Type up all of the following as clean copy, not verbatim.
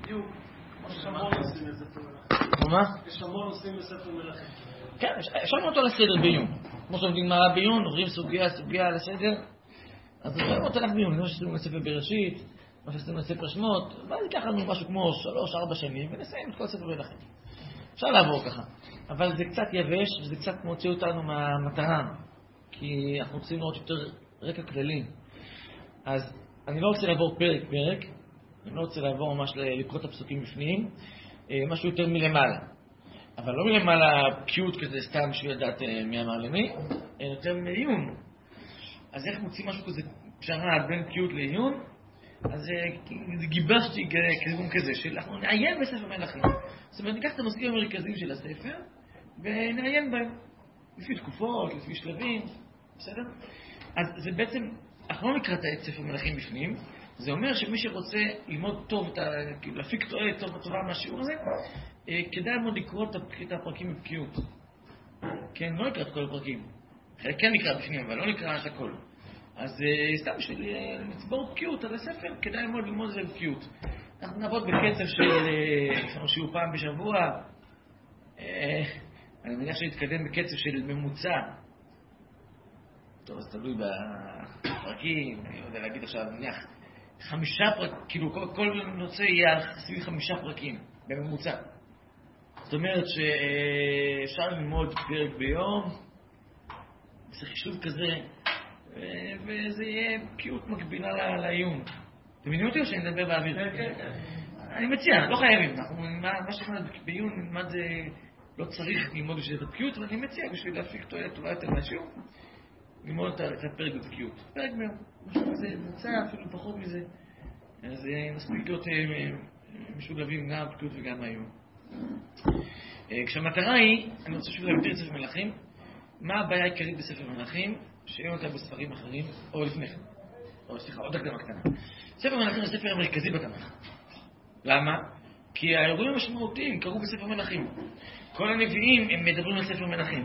בדיוק, כמו שיש המון נושאים בספר מלכים. מה? יש המון נושאים בספר מלכים. כן, אפשר לראות אותו לסדר בעיון. כמו שלומדים מה בעיון, עוברים סוגיה לסדר. אז רואים אותו לך בעיון, כמו שעשינו לספר בראשית, כמו שעשינו לספר שמות, ואז ייקח לנו משהו כמו 3-4 שנים, ונסיים את כל ספר מלכים. אפשר לעבור ככה. אבל זה קצת יבש, וזה קצת מוציא אותנו מהמטרה. כי אנחנו רוצים לראות יותר רקע כללי. אז אני לא רוצה לעבור פרק, אני לא רוצה לעבור ממש לקרוא את הפסוקים בפנים, משהו יותר מלמעלה. אבל לא מלמעלה קיוט כזה סתם בשביל לדעת מי אמר למי, יותר מעיון. אז איך מוצאים משהו כזה פשרה בין קיוט לעיון? אז גיבשתי כיוון כזה של אנחנו נעיין בספר מלכים. זאת אומרת, ניקח את הנושאים המרכזיים של הספר ונעיין בהם. לפי תקופות, לפי שלבים, בסדר? אז זה בעצם, אנחנו לא נקרא את ספר מלכים בפנים, זה אומר שמי שרוצה ללמוד טוב, להפיק טובה מהשיעור הזה, כדאי מאוד לקרוא את הפרקים בבקיאות. כן, לא נקרא את כל הפרקים. כן נקרא בפנים, אבל לא נקרא את הכל. אז סתם בשביל לצבור בקיאות על הספר, כדאי מאוד ללמוד את זה בבקיאות. אנחנו נעבוד בקצב של, יש לנו שיעור פעם בשבוע, אני מניח שנתקדם בקצב של ממוצע. טוב, אז תלוי בפרקים, אני לא יודע להגיד עכשיו, נניח 5 פרקים, כאילו כל נושא יהיה סביב 5 פרקים בממוצע. זאת אומרת שאפשר ללמוד פרק ביום, זה חישוב כזה, וזה יהיה בקיאות מקבילה לעיון. אתם מבינים אותי או שאני מדבר באוויר? אני מציע, לא חייבים, מה שאומרת בעיון נלמד זה לא צריך ללמוד בשביל הבקיאות, אבל אני מציע בשביל להפיק טובה יותר מהשיעור, ללמוד את הפרק בבקיאות. פרק משהו כזה, נמצא אפילו פחות מזה, אז נספיק להיות משולבים גם בבקיאות וגם העיון. כשהמטרה היא, אני רוצה שוב להגדיר את ספר מלכים, מה הבעיה העיקרית בספר מלכים, שאין אותה בספרים אחרים, או לפני כן. עוד הקדמה קטנה. ספר מלכים זה הספר המרכזי בתנ"ך. למה? כי האירועים המשמעותיים קרו בספר מלכים. כל הנביאים הם מדברים על ספר מלכים.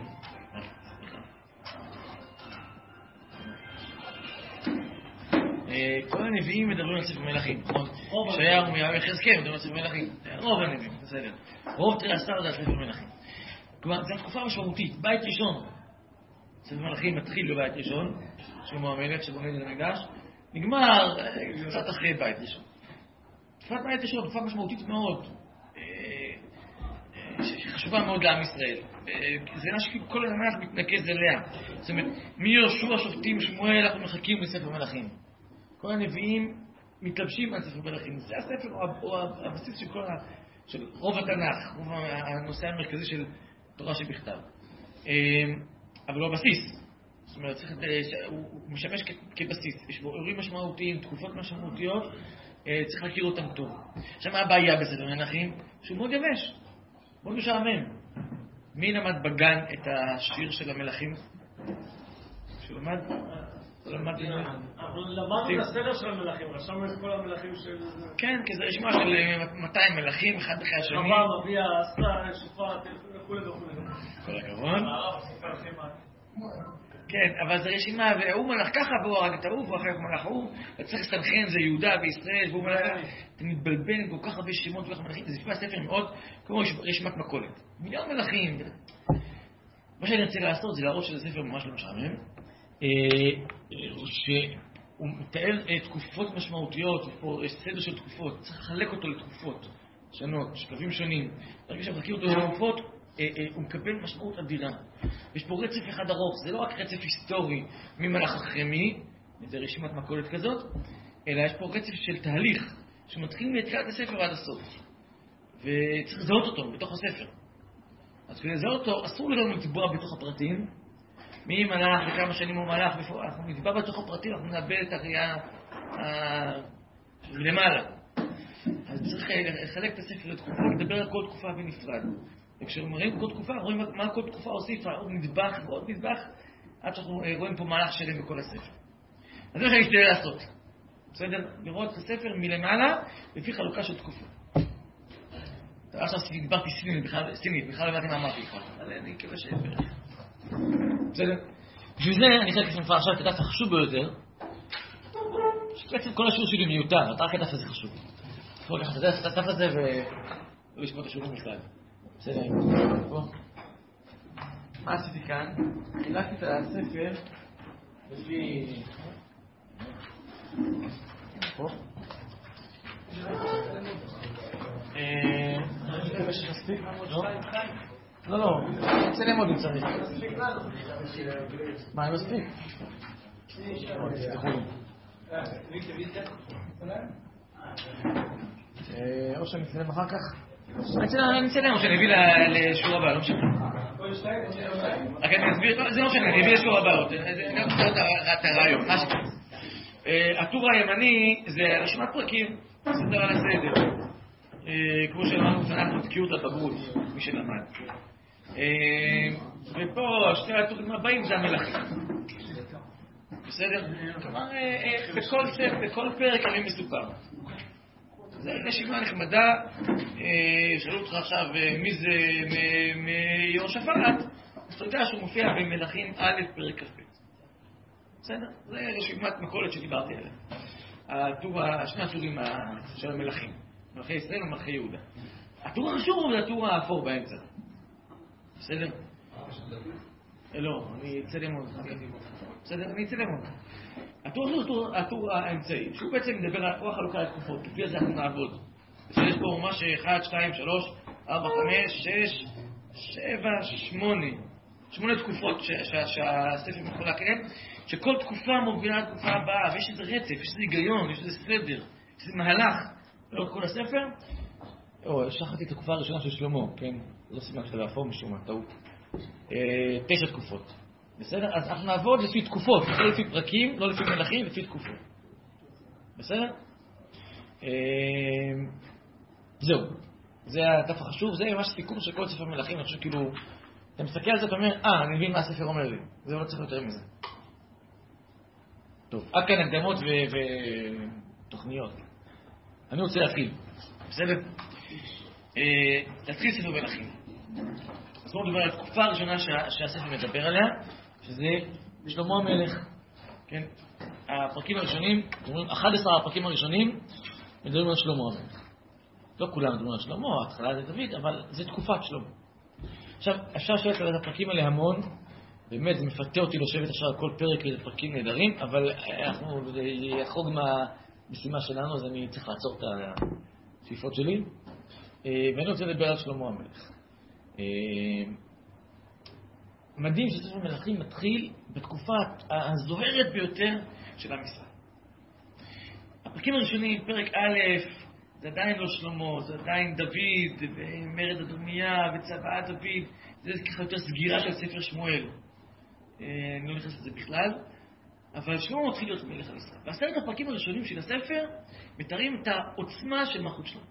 כל הנביאים מדברים על ספר מלכים, נכון? שהיה ומיהו יחזקאל מדברים על ספר מלכים. רוב הנביאים, בסדר. רוב תרי עשר זה על ספר מלכים. כלומר, זו תקופה משמעותית. בית ראשון. ספר מלכים מתחיל בבית ראשון, שלמה המלך שבונה את המקדש, נגמר קצת אחרי בית ראשון. תקופת בית ראשון, תקופה משמעותית מאוד, שחשובה מאוד לעם ישראל. זה מה שכאילו כל התנ"ך מתנקז אליה. זאת אומרת, מיהושע, שופטים, שמואל, אנחנו מחכים לספר מלכים. כל הנביאים מתלבשים על ספר מלכים. זה הספר הוא הבסיס של רוב התנ"ך, רוב הנושא המרכזי של תורה שבכתב. אבל לא הבסיס. זאת אומרת, הוא משמש כבסיס. יש בו אירועים משמעותיים, תקופות משמעותיות, צריך להכיר אותם טוב. עכשיו, מה הבעיה בספר מלכים? שהוא מאוד יבש, מאוד משעמם. מי למד בגן את השיר של המלכים? שהוא למד? אנחנו למדנו את הסדר של המלכים, רשמנו את כל המלכים של... כן, כי זה רשימה של 200 מלכים, אחד אחרי השני. חבר, אביה, עשה, שופט, וכו' וכו'. כל הכבוד. כן, אבל זה רשימה, והוא מלך ככה, והוא הרג את ההוא, והוא אחר כך מלך ההוא, וצריך לסנכרן, זה יהודה וישראל, והוא מלך... אתה מתבלבל עם כל כך הרבה שמות ולך מלכים, זה לפעמים הספר מאוד כמו רשימת מכולת. מיליון מלכים. מה שאני רוצה לעשות זה להראות שזה ספר ממש לא משעמם, שהוא מתאר תקופות משמעותיות, פה יש סדר של תקופות, צריך לחלק אותו לתקופות שונות, שלבים שונים. ברגע שמחכים אותו לתקופות, הוא מקבל משמעות אדירה. יש פה רצף אחד ארוך, זה לא רק רצף היסטורי ממלך אחרי מי, זה רשימת מכולת כזאת, אלא יש פה רצף של תהליך שמתחיל מתחילת הספר ועד הסוף. וצריך לזהות אותו בתוך הספר. אז כדי לזהות אותו, אסור לנו לטבוע בתוך הפרטים. מי מלך וכמה שנים הוא מלך, אנחנו נטבע בתוך הפרטים, אנחנו נאבד את הראייה למעלה. אז צריך לחלק את הספר לתקופה, לדבר על כל תקופה בנפרד. וכשמראים כל תקופה, רואים מה כל תקופה הוסיפה, עוד נדבך ועוד נדבך, עד שאנחנו רואים פה מהלך שלם בכל הספר. אז זה מה שאני אשתדל לעשות. בסדר? לראות את הספר מלמעלה, לפי חלוקה של תקופות. עכשיו דיברתי סינית, בכלל לא יודעתי מה אמרתי לך, אבל אני מקווה שבערך. בסדר? בשביל זה אני חלק לפני עכשיו את הדף החשוב ביותר, שבעצם כל השיעור שלי מיותר, אתה רק הדף הזה חשוב. בוא לקחת את זה, תסף את זה ולא לשמוע את השיעורים בכלל. בסדר, בוא. מה עשיתי כאן? חילקתי את הספר לפי... פה. אני מקווה שנספיק. לא, אני רוצה ללמוד אם צריך. מה, אני מספיק? או שאני אצלם אחר כך? אני אצלם או שאני אביא לשיעור הבא, לא משנה. רק אני אסביר, זה לא משנה, אני אביא לשיעור הבא. אני לא רוצה את הרעיון. הטור הימני זה רשימת פרקים, סדר על הסדר. כמו שאמרנו, אנחנו תקיעות לבגרות, מי שלמד. ופה שתי הטורים הבאים זה המלכים. בסדר? כלומר, בכל פרק אני מסופר. זה רשימה נחמדה. שאלו אותך עכשיו מי זה מיהושפט, אז אתה יודע שהוא מופיע במלכים א' פרק כ"ב. בסדר? זה רשימת מכולת שדיברתי עליה. שני הטורים של המלכים. מלכי ישראל ומלכי יהודה. הטור החשוב זה הטור האפור באמצע. בסדר? לא, אני אצלם עוד. בסדר? אני אצלם עוד. הטור החשוב זה הטור האמצעי, שהוא בעצם מדבר על כוח חלוקה לתקופות, לפי זה אנחנו נעבוד. יש פה ממש 1, 2, 3, 4, 5, 6, 7, 8. 8 תקופות שהספר מחולק אליהן, שכל תקופה מובילה לתקופה הבאה, ויש איזה רצף, יש איזה היגיון, יש איזה סדר, יש איזה מהלך. לאורך כל הספר, שכחתי את התקופה הראשונה של שלמה, כן? לא סימן שאתה באפור משום מה, טעות. 9 תקופות. בסדר? אז אנחנו נעבוד לפי תקופות, לא לפי פרקים, לא לפי מלכים, לפי תקופות. בסדר? זהו. זה הדף החשוב, זה ממש סיכום של כל ספר מלכים. אני חושב כאילו, אתה מסתכל על זה, אתה אומר, אני מבין מה הספר אומר לי. זה לא צריך יותר מזה. טוב, עד כאן הקדמות ותוכניות. אני רוצה להתחיל. בסדר? להתחיל ספר מלכים. אז בואו נדבר על התקופה הראשונה שהספר מדבר עליה, שזה שלמה המלך. כן? הפרקים הראשונים, 11 הפרקים הראשונים, מדברים על שלמה המלך. לא כולם מדברים על שלמה, ההתחלה זה דוד, אבל זה תקופת שלמה. עכשיו, אפשר לשבת על הפרקים האלה המון, באמת זה מפתה אותי לשבת עכשיו על כל פרק איזה פרקים נהדרים, אבל זה יחרוג מהמשימה שלנו, אז אני צריך לעצור את השאיפות שלי. ואני רוצה לדבר על שלמה המלך. מדהים שספר מלכים מתחיל בתקופה הזוהרת ביותר של עם ישראל. הפרקים הראשונים, פרק א', זה עדיין לא שלמה, זה עדיין דוד, ומרד אדוניה, וצבא דוד, זה ככה יותר סגירה של ספר שמואל. אני לא נכנס לזה בכלל, אבל שלמה מתחיל להיות מלך על ישראל. ועשרת הפרקים הראשונים של הספר מתארים את העוצמה של מלכות שלמה.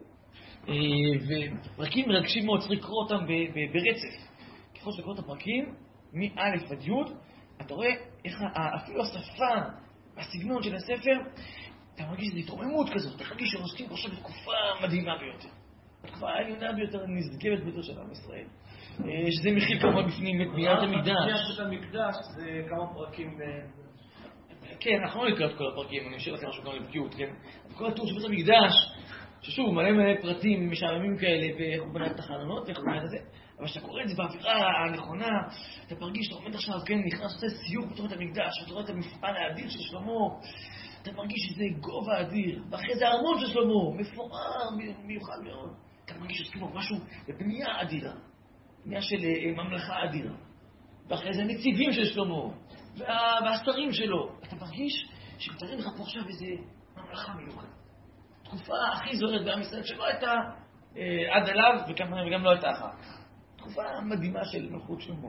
ופרקים מרגשים מאוד, צריך לקרוא אותם ברצף. ככל שקרוא את הפרקים, מא' עד י', אתה רואה איך אפילו השפה, הסגנון של הספר, אתה מרגיש איזו התרוממות כזאת, אתה מרגיש שעוסקים עכשיו בתקופה מדהימה ביותר. התקופה העליונה ביותר, הנשגבת ביותר של עם ישראל. שזה מכיל כמובן בפנים את בניית המקדש. בניית בית המקדש זה כמה פרקים כן, אנחנו לא נקרא את כל הפרקים, אני אשאיר לכם משהו גם לבקיאות, כן? כל הטור של בית המקדש, ששוב, מלא פרטים משעממים כאלה, ואיך הוא בנה את החלונות, ואיך הוא בנה את זה. אבל כשאתה קורא את זה באווירה הנכונה, אתה מרגיש, אתה עומד עכשיו, כן, נכנס לעשות סיור בתוך בית המקדש, ואתה רואה את המפעל האדיר של שלמה, אתה מרגיש שזה גובה אדיר, ואחרי זה הארמון של שלמה, מפואר, מיוחד מאוד. אתה מרגיש שזה כמו משהו בבנייה אדירה, בנייה של ממלכה אדירה. ואחרי זה הנציבים של שלמה, והשרים שלו. אתה מרגיש שמתארים לך פה עכשיו איזה ממלכה מיוחד. תקופה הכי זוהרת בעם ישראל שלא הייתה עד עליו, וגם לא הייתה אחר כך. תקופה מדהימה של מלכות שלמה.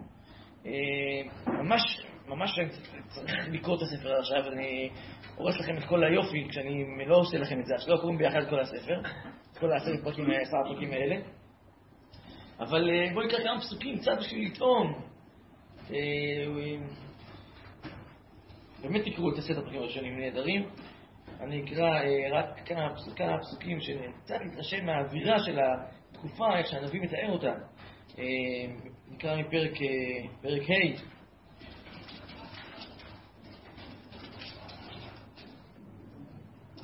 ממש צריך לקרוא את הספר עכשיו, אני הורס לכם את כל היופי, כשאני לא עושה לכם את זה, שלא קוראים ביחד את כל הספר, את כל 10 הפרקים האלה. אבל בואו נקרא כמה פסוקים, קצת בשביל לטעום. באמת תקראו את 10 הפרקים הראשונים נהדרים. אני אקרא רק כמה פסוקים שקצת להתרשם מהאווירה של התקופה, איך שהנביא מתאר אותה. נקרא מפרק ה'.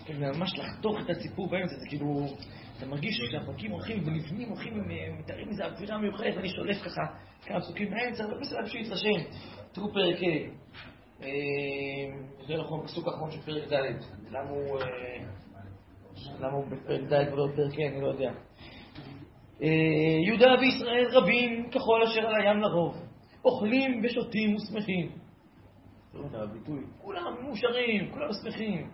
כן, ממש לחתוך את הסיפור באמצע, זה כאילו, אתה מרגיש שהפרקים הולכים ונבנים, הולכים ומתארים איזו אווירה מיוחדת, ואני שולף ככה כמה פסוקים באמצע, ובסדר בשביל להתרשם. תראו פרק ה', זה נכון, פסוק האחרון של פרק ד', למה הוא בפרק ד' ולא בפרק ה', אני לא יודע. יהודה וישראל רבים ככל אשר על הים לרוב, אוכלים ושותים ושמחים. תראו את הביטוי, כולם מאושרים, כולם שמחים.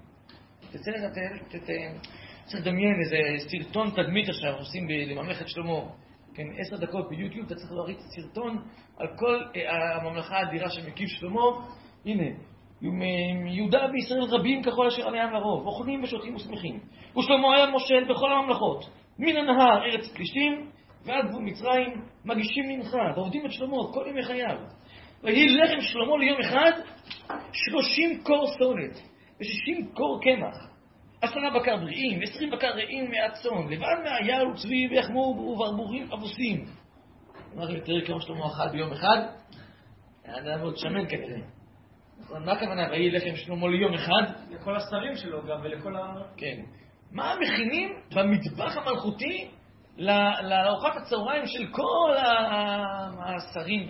צריך לדמיין איזה סרטון תדמית עכשיו עושים לממלכת שלמה, כן, 10 דקות ביוטיוב, אתה צריך להריץ סרטון על כל הממלכה האדירה שמקים שלמה. הנה, יהודה וישראל רבים ככל אשר על הים לרוב, אוכלים ושותים ושמחים. ושלמה היה מושל בכל הממלכות, מן הנהר ארץ פלישתים ועד גבול מצרים, מגישים מנחה ועובדים את שלמה כל ימי חייו. ויהי לחם שלמה ליום אחד 30 קור סולת ו60 קור קמח, 10 בקר בריאים, 20 בקר רעים מהצאן, לבן מהיער וצבי ויחמור וברבורים אבוסים. תראי כמה שלמה אכל ביום אחד, היה מאוד שמן כנראה. מה הכוונה? ויהי לחם שלמה ליום אחד? לכל השרים שלו גם ולכל כן. מה מכינים במטבח המלכותי לארוחת הצהריים של כל השרים,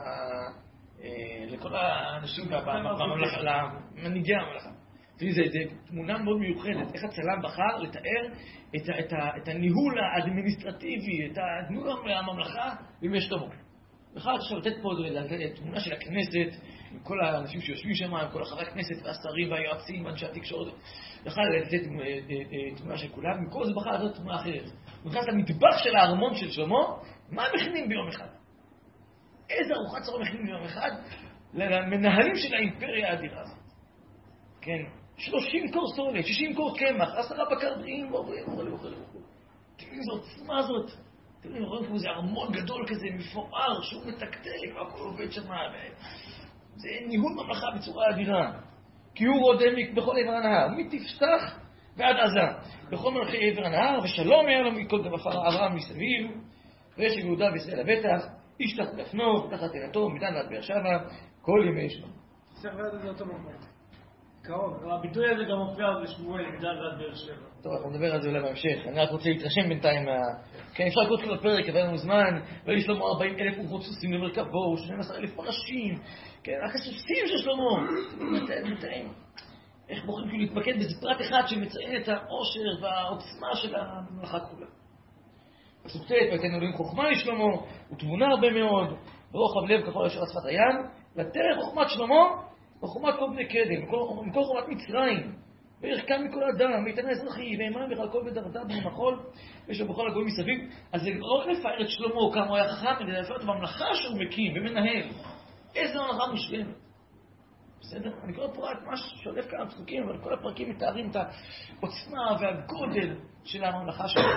לכל האנשים בממלכה, למנהיגי הממלכה? תראי, זו תמונה מאוד מיוחדת, איך הצלם בחר לתאר את הניהול האדמיניסטרטיבי, את הניהול הממלכה בימי שלמה. בחר עכשיו לתת פה תמונה של הכנסת, עם כל האנשים שיושבים שם, עם כל חברי הכנסת והשרים והיועצים ואנשי התקשורת. בחר לתת תמונה של כולם, מכל זה בחר לתת תמונה אחרת. נכנס למטבח של הארמון של שלמה, מה מכינים ביום אחד? איזה ארוחת צהריים מכינים ביום אחד? למנהלים של האימפריה האדירה הזאת. כן, 30 קור סולת, 60 קור קמח, 10 בקר בריאים, וכו'. תראי, זו עוצמה הזאת. תראי, רואים פה זה ארמון גדול כזה, מפואר, שהוא מתקתק, והכל עובד שם. זה ניהול ממלכה בצורה אדירה. כי הוא רודה בכל עבר הנהר, מתפתח ועד עזה, בכל מלכי עבר הנהר, ושלום היה לו מכל דבר אברהם מסביב, ויש יהודה וישראל לבטח, איש תחת גפנו, תחת תנתו, מדן ועד באר שבע, כל ימי שלום. צריך לדעת זה אותו מקום. קרוב. הביטוי הזה גם מופיע בשמואל, מדן ועד באר שבע. טוב, אנחנו נדבר על זה אולי בהמשך. אני רק רוצה להתרשם בינתיים כן, אפשר לקרוא כל הפרק, אבל אין לנו זמן, ויש שלמה 40,000 רוחות סוסים למרכבו, 12,000 פרשים, כן, רק הסוסים של שלמה. מתאים. איך בוחרים כאילו להתמקד בזה פרט אחד שמציין את העושר והעוצמה של הממלכה כולה. פסוק ט' ויתן אלוהים חוכמה לשלמה, ותבונה הרבה מאוד, ורוחב לב ככל אשר על שפת הים, ותראה חוכמת שלמה, וחוכמת כל בני קדם, מכל חוכמת מצרים, ויחכם מכל אדם, ויתן האזרחי, ויאמן בך על כל בית דרתה במחול, ויש לו בכל הגויים מסביב. אז זה לא רק לפאר את שלמה, כמה הוא היה חכם, כדי לפאר את הממלכה שהוא מקים ומנהל. איזה ממלכה מושלמת. בסדר? אני קורא פה רק ממש שולף כמה פסוקים, אבל כל הפרקים מתארים את העוצמה והגודל של הממלכה שלנו.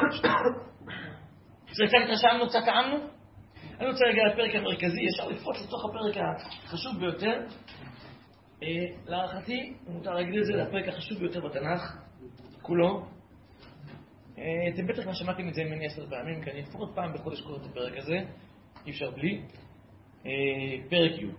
זה קצת התרשמנו, קצת טעמנו? אני רוצה להגיע לפרק המרכזי, ישר לפרוץ לתוך הפרק החשוב ביותר. להערכתי, מותר להגיד את זה, זה הפרק החשוב ביותר בתנ"ך, כולו. אתם בטח כבר שמעתם את זה ממני 10 פעמים, כי אני לפחות פעם בחודש קורא את הפרק הזה, אי אפשר בלי. פרק י'.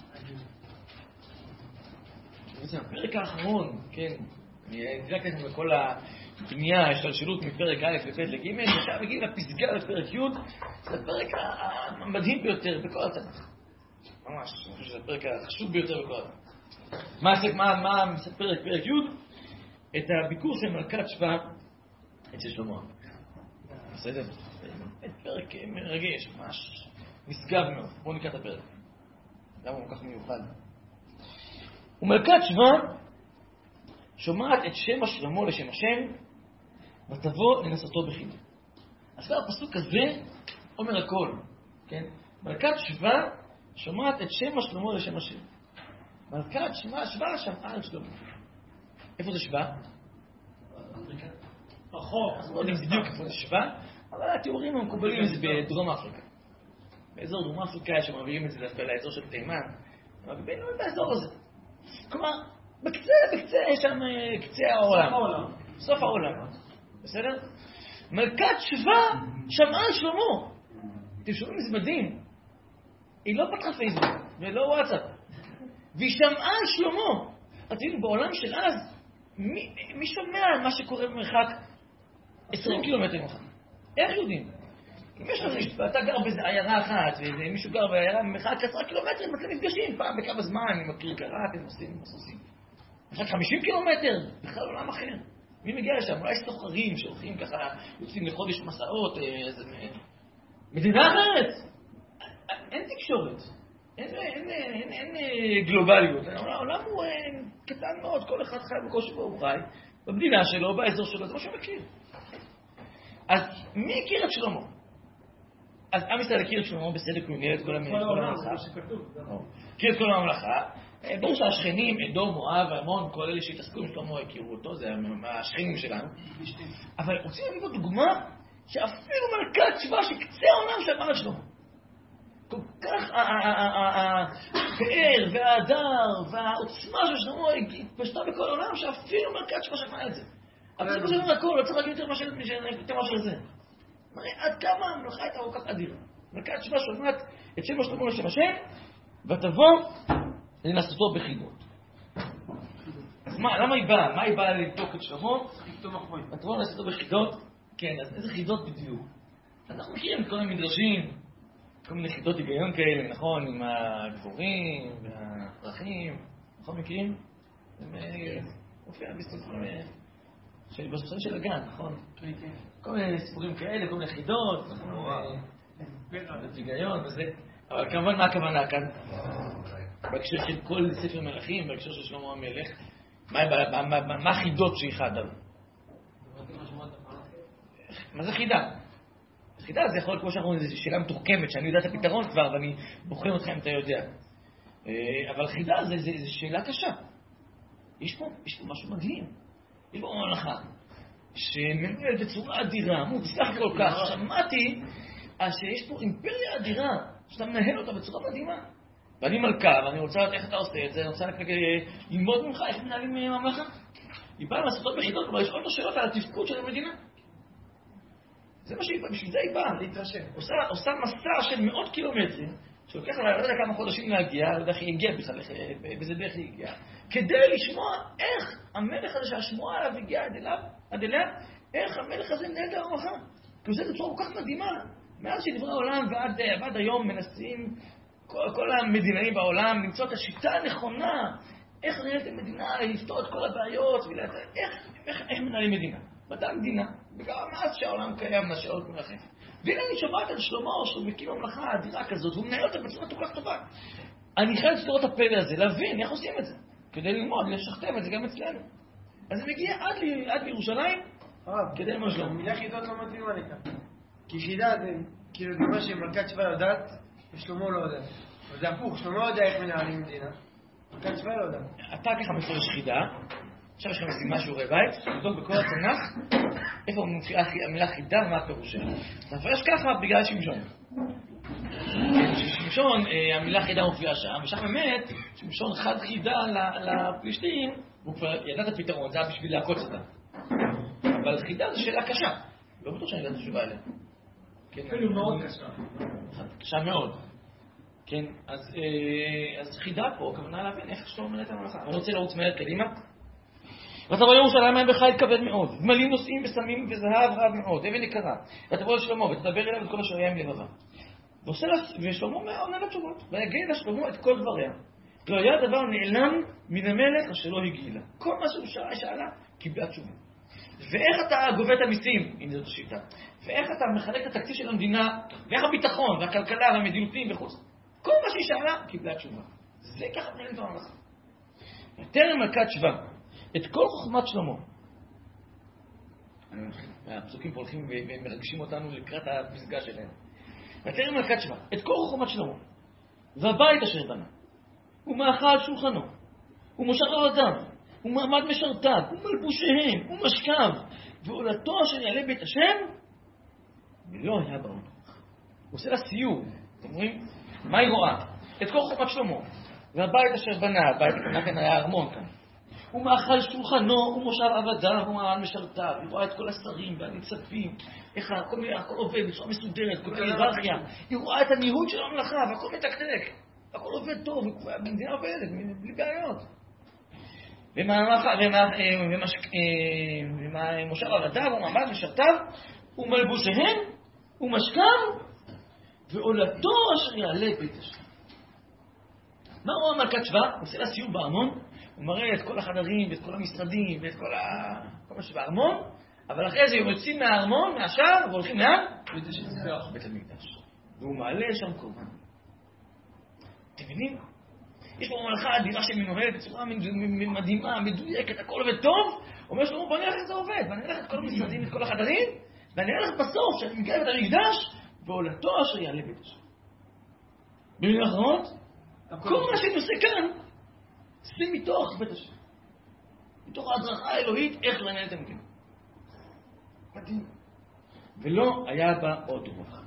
הפרק האחרון, כן, אני אדלק לכם בכל הבנייה, השתלשלות מפרק א' לפ' לג', עכשיו מגיעים לפסגה לפרק י', זה הפרק המדהים ביותר בכל התנ"ך. ממש, אני חושב שזה הפרק החשוב ביותר בכל התנ"ך. מה מספר פרק י'? את הביקור של מלכת שבא אצל שלמה. בסדר? פרק מרגש, ממש נשגב מאוד. בואו נקרא את הפרק. למה הוא כך מיוחד? ומלכת שבא שומעת את שם שלמה לשם השם, ותבוא לנסותו בחינה. אז כבר הפסוק הזה אומר הכל. כן? מלכת שבא שומעת את שם שלמה לשם השם. מלכת שבא שמעה על שלמה. איפה זה שבא? רחוק. אנחנו לא יודעים בדיוק איפה זה שבא, אבל התיאורים המקובלים זה בדרום אפריקה. באזור דרום אפריקה שמביאים את זה לאזור של תימן, אבל באזור הזה. כלומר, בקצה יש שם קצה העולם. סוף העולם. בסדר? מלכת שבא שמעה על שלמה. אתם שומעים איזה מדהים. היא לא פתחה פייסבוק ולא וואטסאפ. והיא שמעה על שלמה. אז תראו, בעולם של אז, מי שומע על מה שקורה במרחק 20 קילומטר ממך? איך יודעים? אם יש לך, אתה גר באיזו עיירה אחת, ומישהו גר בעיירה במרחק 10 קילומטרים, אתם נפגשים פעם בכמה זמן, עם הכרכרה, אתם עושים, מה עושים? במרחק 50 קילומטר, בכלל עולם אחר. מי מגיע לשם? אולי סוחרים שהולכים ככה, יוצאים לחודש מסעות, מדינה אחרת. אין תקשורת, אין גלובליות. העולם הוא קטן מאוד, כל אחד חי בקושי והוא חי, במדינה שלו, באזור שלו, זה מה שהוא מכיר. אז מי הכיר את שלמה? אז עם ישראל הכיר את שלמה בסדק, הוא ניהל את כל הממלכה. הכיר את כל הממלכה. ברור שהשכנים, אדום, מואב, עמון, כל אלה שהתעסקו עם שלמה הכירו אותו, זה השכנים שלנו. אבל רוצים להביא פה דוגמה שאפילו מלכת שבא שקצה העולם שמע על שלמה. כל כך הפאר וההדר והעוצמה של שלמה התפשטה בכל העולם שאפילו מלכת שבא שמע את זה. אבל זה פשוט הכל, לא צריך להגיד יותר מאשר זה. מראה עד כמה המלאכה הייתה כל כך אדירה. מלכת שבא שומעת את שם שלמה לשם השם, ותבוא לנסותו בחידות. אז למה היא באה? מה היא באה לבדוק את שלמה? ותבוא לנסותו בחידות. כן, אז איזה חידות בדיוק? אנחנו מכירים את כל המדרשים, כל מיני חידות היגיון כאלה, נכון? עם הגבורים והפרחים, נכון מכירים? זה מופיע בספרים בספרים של הגן, נכון? כל מיני סיפורים כאלה, כל מיני חידות, היגיון וזה. אבל כמובן מה הכוונה כאן? בהקשר של כל ספר מלכים, בהקשר של שלמה המלך, מה החידות שאיחד עליו? מה זה חידה? חידה זה יכול להיות כמו שאנחנו, זו שאלה מתוחכמת, שאני יודע את הפתרון כבר, ואני בוחן אותך אם אתה יודע. אבל חידה זה שאלה קשה. יש פה משהו מדהים. יש פה ממלכה, שמנהל בצורה אדירה, מוצלח כל כך. שמעתי שיש פה אימפריה אדירה, שאתה מנהל אותה בצורה מדהימה. ואני מלכה, ואני רוצה לדעת איך אתה עושה את זה, אני רוצה ללמוד ממך איך מנהלים ממלכה. היא באה לעשות עוד בחידות, אבל יש עוד שאלות על התפקוד של המדינה. זה מה שהיא באה, בשביל זה היא באה. להתרשם. עושה מסע של מאות קילומטרים, שלוקח לה, לא יודע כמה חודשים להגיע, לא יודע איך היא הגיעה בכלל, באיזה דרך היא הגיעה, כדי לשמוע איך המלך הזה שהשמועה עליו הגיעה עד אליה, איך המלך הזה מנהל את הממלכה. כי הוא עושה את זה בצורה כל כך מדהימה. מאז שדברי העולם ועד היום מנסים כל המדינאים בעולם למצוא את השיטה הנכונה, איך לנהל את המדינה, לפתור את כל הבעיות, איך מנהלים מדינה. מדע המדינה, וגם מאז שהעולם קיים, מהשאלות מלכים. והנה אני שומעת על שלמה, שהוא מקים ממלכה אדירה כזאת, והוא מנהל אותה בצורה כל כך טובה. אני חייב לפתור את הפלא הזה, להבין איך עושים את זה, כדי ללמוד, לשכתב את זה גם אצלנו. אז זה מגיע עד לירושלים, כדי ללמוד שלמה. מילה חידות לא מתאימה לי כאן. כי חידה זה כאילו דבר שמלכת שבא יודעת, ושלמה לא יודע. וזה הפוך, שלמה לא יודע איך מנהלים מדינה. מלכת שבא לא יודע. אתה ככה מפורש חידה, עכשיו יש לכם משימה שיעורי בית, לבדוק בכל התנ"ך, איפה מופיעה המילה חידה ומה הפירוש שלה. אתה מפרש ככה בגלל שמשון. שמשון, המילה חידה מופיעה שם, ושם באמת, שמשון חד חידה לפלישתים, הוא כבר ידע את הפתרון, זה היה בשביל להקוץ אותה. אבל חידה זו שאלה קשה. לא בטוח שאני יודעת את התשובה עליה. אפילו מאוד קשה. קשה מאוד. כן, אז חידה פה, כוונה להבין איך שלמה מנהל את הממלכה. אני רוצה לרוץ מהר קדימה. ותבוא ירושלים מהם בחיל כבד מאוד, גמלים נוסעים וסמים וזהב רב מאוד, אבן יקרה. ותבוא לשלמה ותדבר אליו את כל אשר היה עם לבבה. ושלמה עונה לתשובות, ויגיד לשלמה את כל דבריה. לא היה דבר נעלם מן המלך אשר לא הגיע. כל מה שהוא שאלה, קיבלה תשובה. ואיך אתה גובה את המיסים, אם זאת השיטה, ואיך אתה מחלק את התקציב של המדינה, ואיך הביטחון והכלכלה והמדיניותים וחוץ. כל מה שהיא שאלה, קיבלה תשובה. זה ככה מנהלים את הממלכה. ותרם מלכת שבא את כל חוכמת שלמה. הפסוקים פה הולכים ומרגשים אותנו לקראת הפסגה שלהם. ותרם מלכת שבא את כל חוכמת שלמה, והבית אשר בנה, ומאכל שולחנו, ומושב עבדיו, ומעמד משרתיו, ומלבושיהם, ומשכב, ועולתו אשר יעלה בית השם, ולא היה בעולם. הוא עושה לה סיור. אתם רואים? מה היא רואה? את כל חוכמת שלמה, והבית אשר בנה, הבית כאן היה ארמון כאן. הוא מאכל שולחנו, הוא מושב עבדיו, הוא מעמד משרתיו, היא רואה את כל השרים והניצבים, איך הכל עובד בצורה מסודרת, כל ההיררכיה, היא רואה את הניהול של הממלכה, והכל מתקתק, הכל עובד טוב, המדינה עובדת, בלי בעיות. ומושב עבדיו ומעמד משרתיו ומלבושיהם ומשכם ועולתו אשר יעלה בית השם. מה רואה מלכת שבא? הוא עושה לה סיור בארמון, הוא מראה את כל החדרים ואת כל המשרדים ואת כל מה שבארמון, אבל אחרי זה הם יוצאים מהארמון, מהשער, והולכים לאן? בית המקדש. והוא מעלה שם קורבן. אתם מבינים? יש פה מלכה אדירה שמנוהלת בצורה מדהימה, מדויקת, הכל עובד טוב. אומר שלמה, בוא נראה איך זה עובד, ואני אראה לך את כל המשרדים, את כל החדרים, ואני אראה לך בסוף שאני מגיע לבית המקדש, ועולתו אשר יעלה בית השם. במילים אחרות, כל מה שאני עושה כאן, זה מתוך בית השם. מתוך ההדרכה האלוהית, איך לנהל את המקדש. מדהים. ולא היה בה עוד רוח.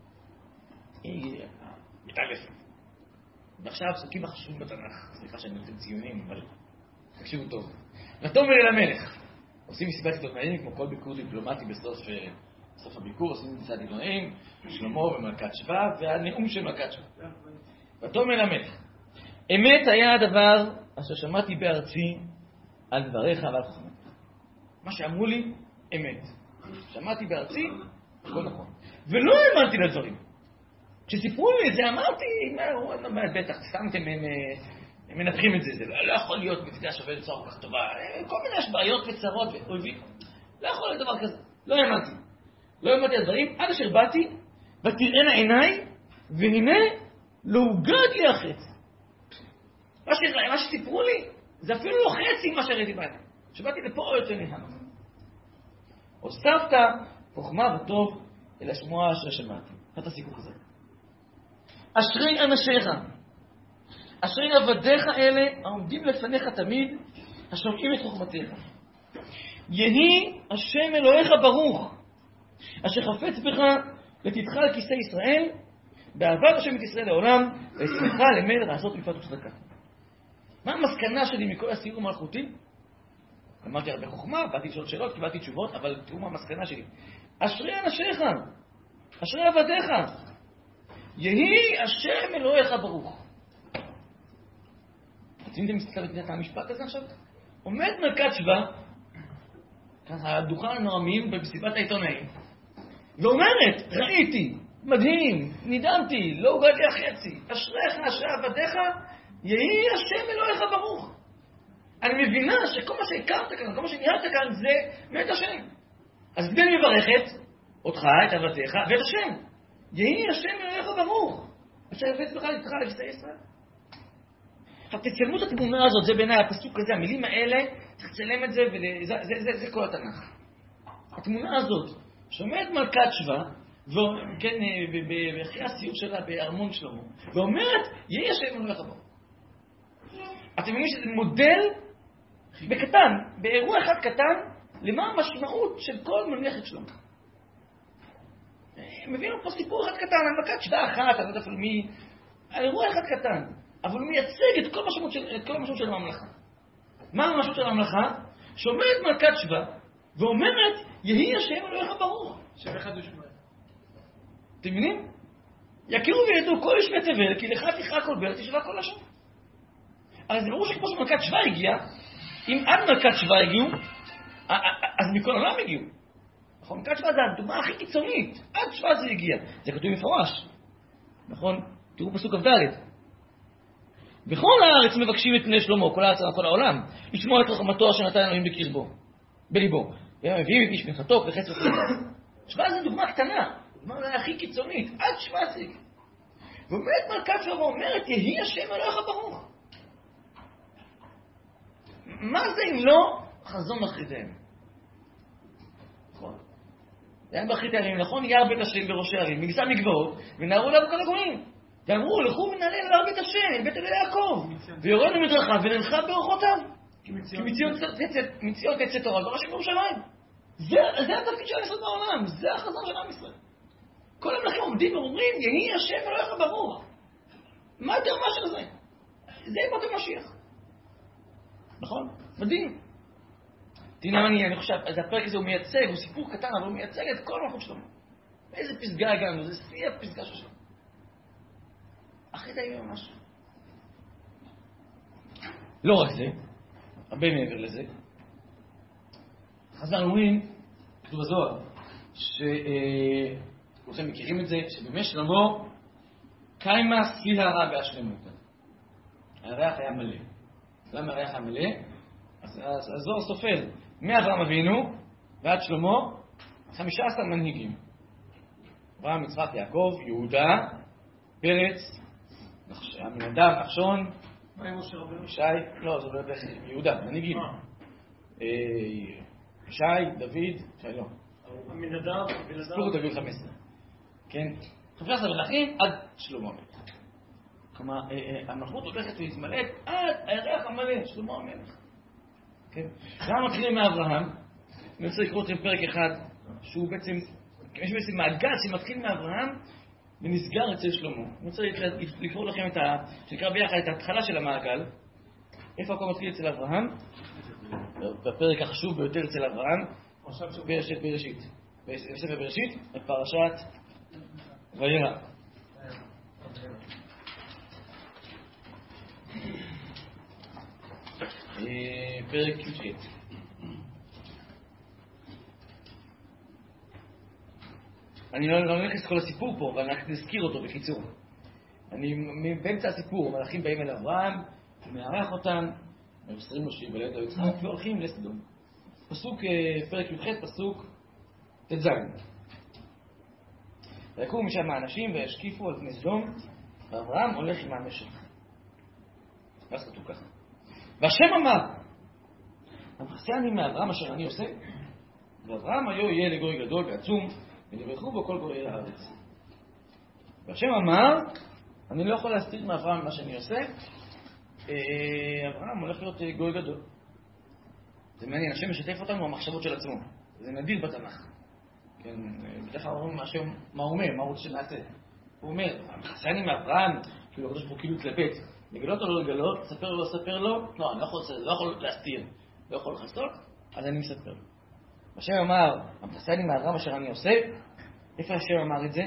היא מתעלפת. ועכשיו פסוקים החשובים בתנ"ך. סליחה שאני נותן ציונים, אבל תקשיבו טוב. ותאמר אל המלך. עושים מסיבת עיתונאים, כמו כל ביקור דיפלומטי בסוף הביקור, עושים מסיבת עיתונאים, שלמה ומלכת שבא, והנאום של מלכת שבא. ותאמר אל המלך. אמת היה הדבר אשר שמעתי בארצי על דבריך ועל חוכמתך. מה שאמרו לי, אמת. שמעתי בארצי, הכל נכון. ולא האמנתי לדברים. כשסיפרו לי את זה, אמרתי, בטח, סתם אתם מנתחים את זה, זה לא יכול להיות מצדה שווה לצורה כל כך טובה. כל מיני יש בעיות וצרות ואויבים. לא יכול להיות דבר כזה. לא האמנתי. לא האמנתי לדברים, עד אשר באתי, ותראינה עיניי, והנה לא הוגד לי החץ. מה שסיפרו לי, זה אפילו לא חצי מה שראיתי בעיניים. שבאתי לפה או יותר נהנה. הוספת חוכמה וטוב אל השמועה אשר שמעתי. את הסיכוך הזה. אשרי אנשיך, אשרי עבדיך אלה העומדים לפניך תמיד, השומעים את חוכמתך. יהי השם אלוהיך ברוך, אשר חפץ בך לתתך על כיסא ישראל, באהבת השם את ישראל לעולם, וישמחה למד לעשות מצוות וצדקה. מה המסקנה שלי מכל הסיור המלכותי? אמרתי הרבה חוכמה, באתי לשאול שאלות, קיבלתי תשובות, אבל תראו מה המסקנה שלי. אשרי אנשיך, אשרי עבדיך, יהי השם אלוהיך ברוך. אתם מסתכל את המשפט הזה עכשיו? עומד מלכת שבא, ככה הדוכן הנועמים במסיבת העיתונאים, ואומרת, ראיתי, מדהים, נדהמתי, לא הוגד לי החצי, אשריך, אשרי עבדיך, יהי השם אלוהיך ברוך. אני מבינה שכל מה שהכרת כאן, כל מה שניהלת כאן, זה מאת השם. אז בני מברכת אותך, את עבדיך, ואת השם. יהי השם אלוהיך ברוך. אשר יפץ בך לתתך על כיסא ישראל. עכשיו תצלמו את התמונה הזאת, זה בעיניי הפסוק הזה, המילים האלה, צריך לצלם את זה, זה כל התנ"ך. התמונה הזאת, שעומדת מלכת שבא, וכן, אחרי הסיור שלה בארמון שלמה, ואומרת, יהי השם אלוהיך ברוך. אתם מבינים שזה מודל בקטן, באירוע אחד קטן, למה המשמעות של כל ממלכת שלמה. מביאים פה סיפור אחד קטן, מלכת שבא אחת, אני לא יודע אפילו מי, האירוע אחד קטן, אבל הוא מייצג את כל המשמעות של הממלכה. מה המשמעות של הממלכה? שעומדת מלכת שבא, ואומרת, יהי השם אלוהיך ברוך. שם אחד ושמונה. אתם מבינים? יכירו וידעו כל איש ותבל, כי לך תכרע כל בר, תשבע כל לשון. אבל זה ברור שכמו שמלכת שבא הגיעה, אם עד מלכת שבא הגיעו, אז מכל העולם הגיעו. נכון? מלכת שבא זה הדוגמה הכי קיצונית. עד שבא זה הגיע. זה כתוב מפורש. נכון? תראו פסוק כ"ד. בכל הארץ מבקשים את פני שלמה, כל הארץ וכל העולם, לשמוע את חוכמתו אשר נתן אלוהים בליבו. והם מביאים את איש מנחתו וחץ וחץ. שבא זה דוגמה קטנה. דוגמה הכי קיצונית. עד שבא זה הגיע. ובאמת מלכת שבא אומרת, יהי השם אלוהיך ברוך. מה זה אם לא חזון אחריתיהם? נכון. זה היה באחרית הערים, נכון? יער בית השם בראשי הערים, מגסה מגבעות, ונערו אליו כל הגויים. ואמרו, לכו ונעלה אל הר בית השם, בית אלי יעקב, ויורד למדרכיו ונלכה באורחותיו. כי מציון תצא תורה, לא ראשים בירושלים. זה התפקיד של עם ישראל בעולם, זה החזון של עם ישראל. כל המלכים עומדים ואומרים, יהי השם אלוהיך ברוך. מה יותר מה של זה? זה ימות המשיח. נכון? מדהים. תראה, אני חושב, אז הפרק הזה הוא מייצג, הוא סיפור קטן, אבל הוא מייצג את כל המלכות שלנו. איזה פסגה הגענו, זה שיא הפסגה שלנו. אחרי די ממש. לא רק זה, הרבה מעבר לזה. חז"ל אומרים, כתוב בזוהר, כולכם מכירים את זה, שבימי שלמה קיימה ספירה בהשלמות. הירח היה מלא. למה הירח היה מלא? אז הזוהר סופר מאברהם אבינו ועד שלמה 15 מנהיגים. אברהם, יצחק, יעקב, יהודה, פרץ, עמינדב, נחשון, ישי, לא, זה יהודה, מנהיגים. ישי, דוד, ישי לא. עמינדב, סיפור דוד 15. כן? 15 מלכים עד שלמה. כלומר, המלכות הולכת להתמלאת עד הירח המלא, שלמה המלך. כן? גם מתחילים מאברהם, אני רוצה לקרוא אתכם פרק אחד, שהוא בעצם, יש בעצם מעגל שמתחיל מאברהם ונסגר אצל שלמה. אני רוצה לקרוא לכם שנקרא ביחד את ההתחלה של המעגל. איפה הכל מתחיל אצל אברהם? בפרק החשוב ביותר אצל אברהם, בראשית. בספר בראשית, בפרשת וירא. פרק י"ח. אני לא נכנס כל הסיפור פה, אבל אני נזכיר אותו בקיצור. אני באמצע הסיפור, המלאכים באים אל אברהם, הוא מארח אותם, מבשרים לו שיוולד לו יצחק, והולכים לסדום. פסוק, פרק י"ח, פסוק ט"ז. ויקומו משם האנשים וישקיפו על פני סדום, ואברהם הולך עם המשך. ואז כתוב ככה. והשם אמר, המחסה אני מאברהם אשר אני עושה, ואברהם היו יהיה לגוי גדול ועצום, ונברכו בו כל גויי הארץ. והשם אמר, אני לא יכול להסתיר מאברהם מה שאני עושה, אברהם הולך להיות גוי גדול. זה מעניין, השם משתף אותנו במחשבות של עצמו. זה נדיר בתנ"ך. כן, בדרך כלל אומרים מה הוא אומר, מה הוא רוצה שנעשה. הוא אומר, המחסה אני מאברהם, כאילו הקדוש ברוך הוא כאילו התלבט. לגלות או לא לגלות, ספר או לא ספר לו, לא, אני לא יכול להסתיר, לא יכול לחסות, אז אני מספר. השם אמר, המחסה אני מאברהם אשר אני עושה, איפה השם אמר את זה?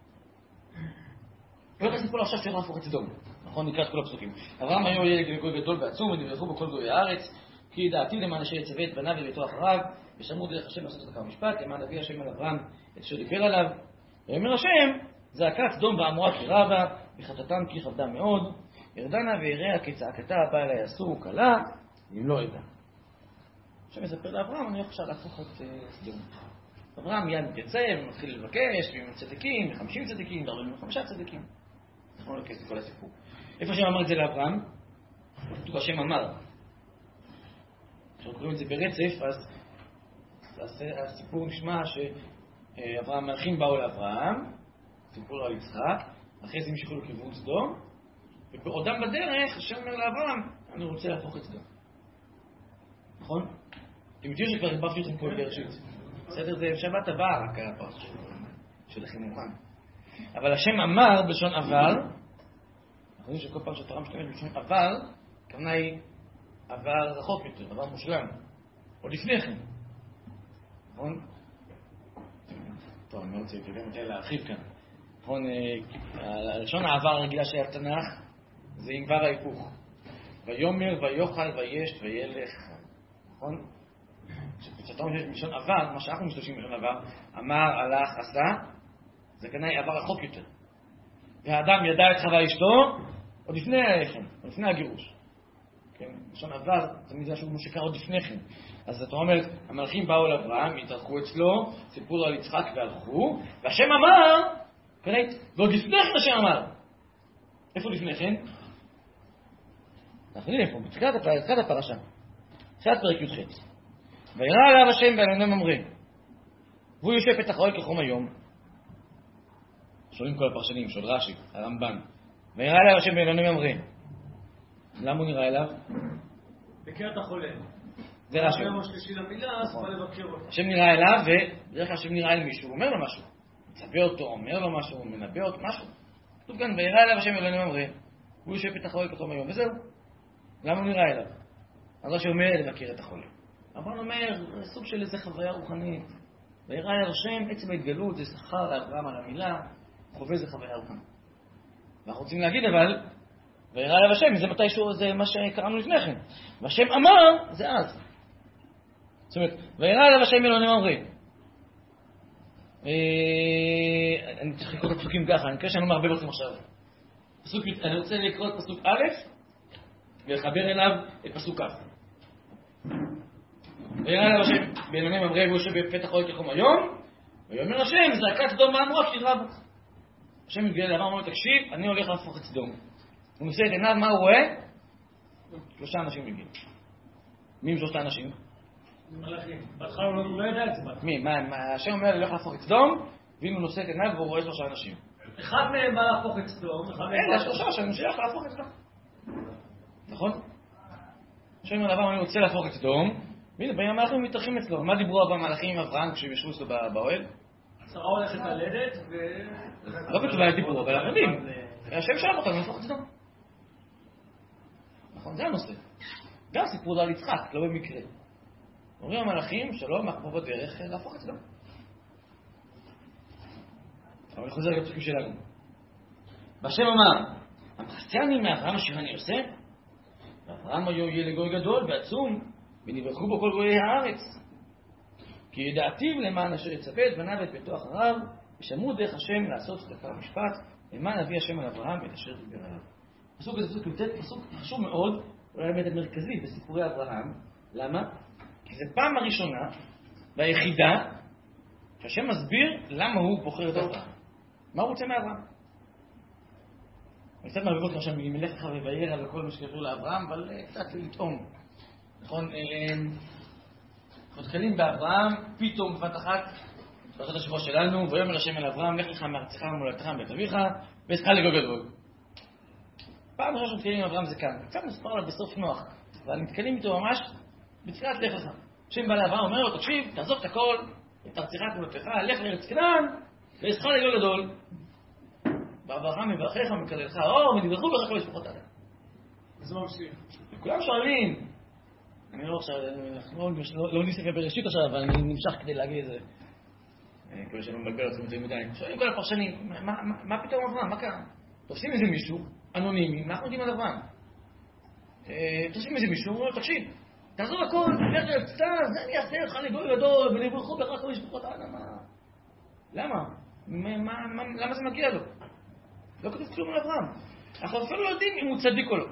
לא יכנס פה עכשיו שצריך להפוך את סדום, נכון? נקרא את כל הפסוקים. אברהם היו ילד גוי גדול ועצום, ונברכו בכל גויי הארץ, כי דעתי למען אשר יצווה את בניו וביתו אחריו, ושמעו דרך השם לעשות צדקה ומשפט, למען אביא השם על אברהם את אשר דיבר עליו. ואומר השם, זעקת סדום ועמורה כי רבה, וחטאתם כי כבדה מאוד, ירדנה ויראה כצעקתה הבאה אליי אסור וקלה, אם לא ידע. השם מספר לאברהם, אני עכשיו להפוך את סדום. אברהם מיד מתייצב, מתחיל לבקש, ועם צדיקים, 50 צדיקים, 45 צדיקים. אנחנו לא נקרא את כל הסיפור. איפה השם אמר את זה לאברהם? כתוב השם אמר. כשקוראים את זה ברצף, אז הסיפור נשמע שאברהם מלכים באו לאברהם, סיפור על יצחק, אחרי זה המשיכו לכיוון סדום, ובעודם בדרך, השם אומר לאברהם, אני רוצה להפוך את סדום. נכון? אתם יודעים שכבר הרבבתי אתכם כל בראשית. בסדר, זה שבת הבאה רק הפרט שלכם מוכן. אבל השם אמר בלשון עבר, אנחנו יודעים שכל פעם שהתורה משתמשת בלשון עבר, הכוונה היא עבר רחוק יותר, עבר מושלם. עוד לפני כן. נכון? טוב, אני לא רוצה להרחיב כאן. נכון, הלשון העבר הרגילה של התנ"ך זה עם דבר ההיפוך. ויאמר ויאכל וישת וילך. נכון? כשאתה אומר בלשון עבר, מה שאנחנו משתמשים בלשון עבר, אמר, הלך, עשה, זה כנראה עבר רחוק יותר. והאדם ידע את חווה אשתו עוד לפני כן, עוד לפני הגירוש. כן, בלשון עבר, תמיד זה משהו שקרה עוד לפני כן. אז אתה אומר, המלכים באו לאברהם, התארחו אצלו, סיפרו על יצחק והלכו, והשם אמר, כנראה, ועוד לפני כן השם אמר. איפה לפני כן? אנחנו נראה פה, בתחילת הפרשה. תחילת פרק י"ח. וירא עליו השם בעיני ממרא, והוא יושב פתח האוהל כחום היום. שואלים כל הפרשנים, שואל רש"י, הרמב"ן. וירא עליו השם בעיני ממרא. למה הוא נראה אליו? בקר את החולה. זה רש"י. ביום השלישי למילה, אז בא לבקר אותו. השם נראה אליו, ובדרך כלל השם נראה אל מישהו, הוא אומר לו משהו. מצווה אותו, אומר לו משהו, מנבא אותו, משהו. כתוב כאן, וירא אליו השם בעיני ממרא, והוא יושב פתח האוהל כחום היום, וזהו. למה הוא נראה אליו? אז רש"י אומר לבקר את החולה. אברהם אומר, זה סוג של איזה חוויה רוחנית. וירא אליו השם, עצם ההתגלות, זה שכר לאברהם על המילה, חווה זה חוויה רוחנית. ואנחנו רוצים להגיד אבל, וירא אליו השם, זה מתישהו, זה מה שקראנו לפני כן. והשם אמר, זה אז. זאת אומרת, וירא אליו השם אלוהים ממריא. אני צריך לקרוא את הפסוקים ככה, אני חושב שאני לא מערבב אותם עכשיו. אני רוצה לקרוא את פסוק א' ולחבר אליו את פסוק כ'. וירא אליו השם באלוהים ממריא והוא יושב בפתח אוהל כחום היום, ויאמר השם, זעקת סדום מעמורה שתדרה בו. השם מתגלה לאברהם ואומר, תקשיב, אני הולך להפוך את סדום. הוא נושא את עיניו, מה הוא רואה? 3 אנשים מגיעים. מי הם 3 אנשים? מלאכים. בהתחלה הוא לא יודע את זה. מי? השם אומר, הולך להפוך את סדום, ואם הוא נושא את עיניו והוא רואה 3 אנשים. אחד מהם בא להפוך את סדום. אין, זה 3 שאני משלח להפוך את סדום. נכון? השם אומר לאברהם, אני רוצה להפוך את סדום, והנה, באים המלאכים ומתארחים אצלו. מה דיברו המלאכים עם אברהם כשהם ישבו אצלו באוהל? שרה הולכת ללדת ו... לא כתוב היה דיבור, אבל אנחנו יודעים. השם שלח אותנו להפוך את סדום. נכון, זה הנושא. גם סיפרו לו על יצחק, לא במקרה. אומרים המלאכים שלום, אנחנו פה בדרך להפוך את סדום. אבל אני חוזר לפסוקים שלנו. והשם אמר, המחסני מאברהם אשר אני עושה, ואברהם היו יהיה לגוי גדול ועצום, ונברכו בו כל גויי הארץ. כי ידעתיו למען אשר יצווה את בניו ואת ביתו אחריו, ושמעו דרך השם לעשות צדקה ומשפט, למען אביא השם על אברהם ואת אשר דיבר עליו. פסוק הזה פסוק חשוב מאוד, אולי באמת המרכזי בסיפורי אברהם. למה? כי זו פעם הראשונה והיחידה שהשם מסביר למה הוא בוחר את אברהם. מה הוא רוצה מאברהם? אני קצת מערבב אותך עכשיו מלך לך ובעירה וכל מה שקשור לאברהם, אבל קצת לטעום. נכון? אנחנו מתחילים באברהם, פתאום בבת אחת, פרשת השבוע שלנו, ויאמר השם אל אברהם, לך לך מארצך וממולדתך מבית אביך, ואעשך לגוי גדול. פעם ראשונה שמתחילים עם אברהם זה כאן. קצת מספר עליו בסוף נוח, אבל מתחילים איתו ממש בתחילת לך לך. השם בא לאברהם ואומר לו, תקשיב, תעזוב את הכל, את ארצך וממולדתך, לך לארץ כנען, ואעשך לגוי גדול. ואברהם מברכך ומקללך אור, ונברכו בך כל משפחות האדם. אז מה עושים? וכולם שואלים, אני לא עכשיו, לא נסתכל בראשית עכשיו, אבל אני נמשך כדי להגיד את זה. כל שאני מבלבל אותם יותר מדי. שואלים כל הפרשנים, מה פתאום אברהם? מה קרה? תופסים איזה מישהו, אנונימי, מה אנחנו יודעים על אברהם? תופסים איזה מישהו, אומרים לו, תקשיב, תעזור הכל, לך לארץ כנען, אני אעשה אותך לגוי גדול, ונברכו בך כל משפחות האדם. למה? למה זה מגיע לו? לא כתוב כלום על אברהם. אנחנו אפילו לא יודעים אם הוא צדיק או לא.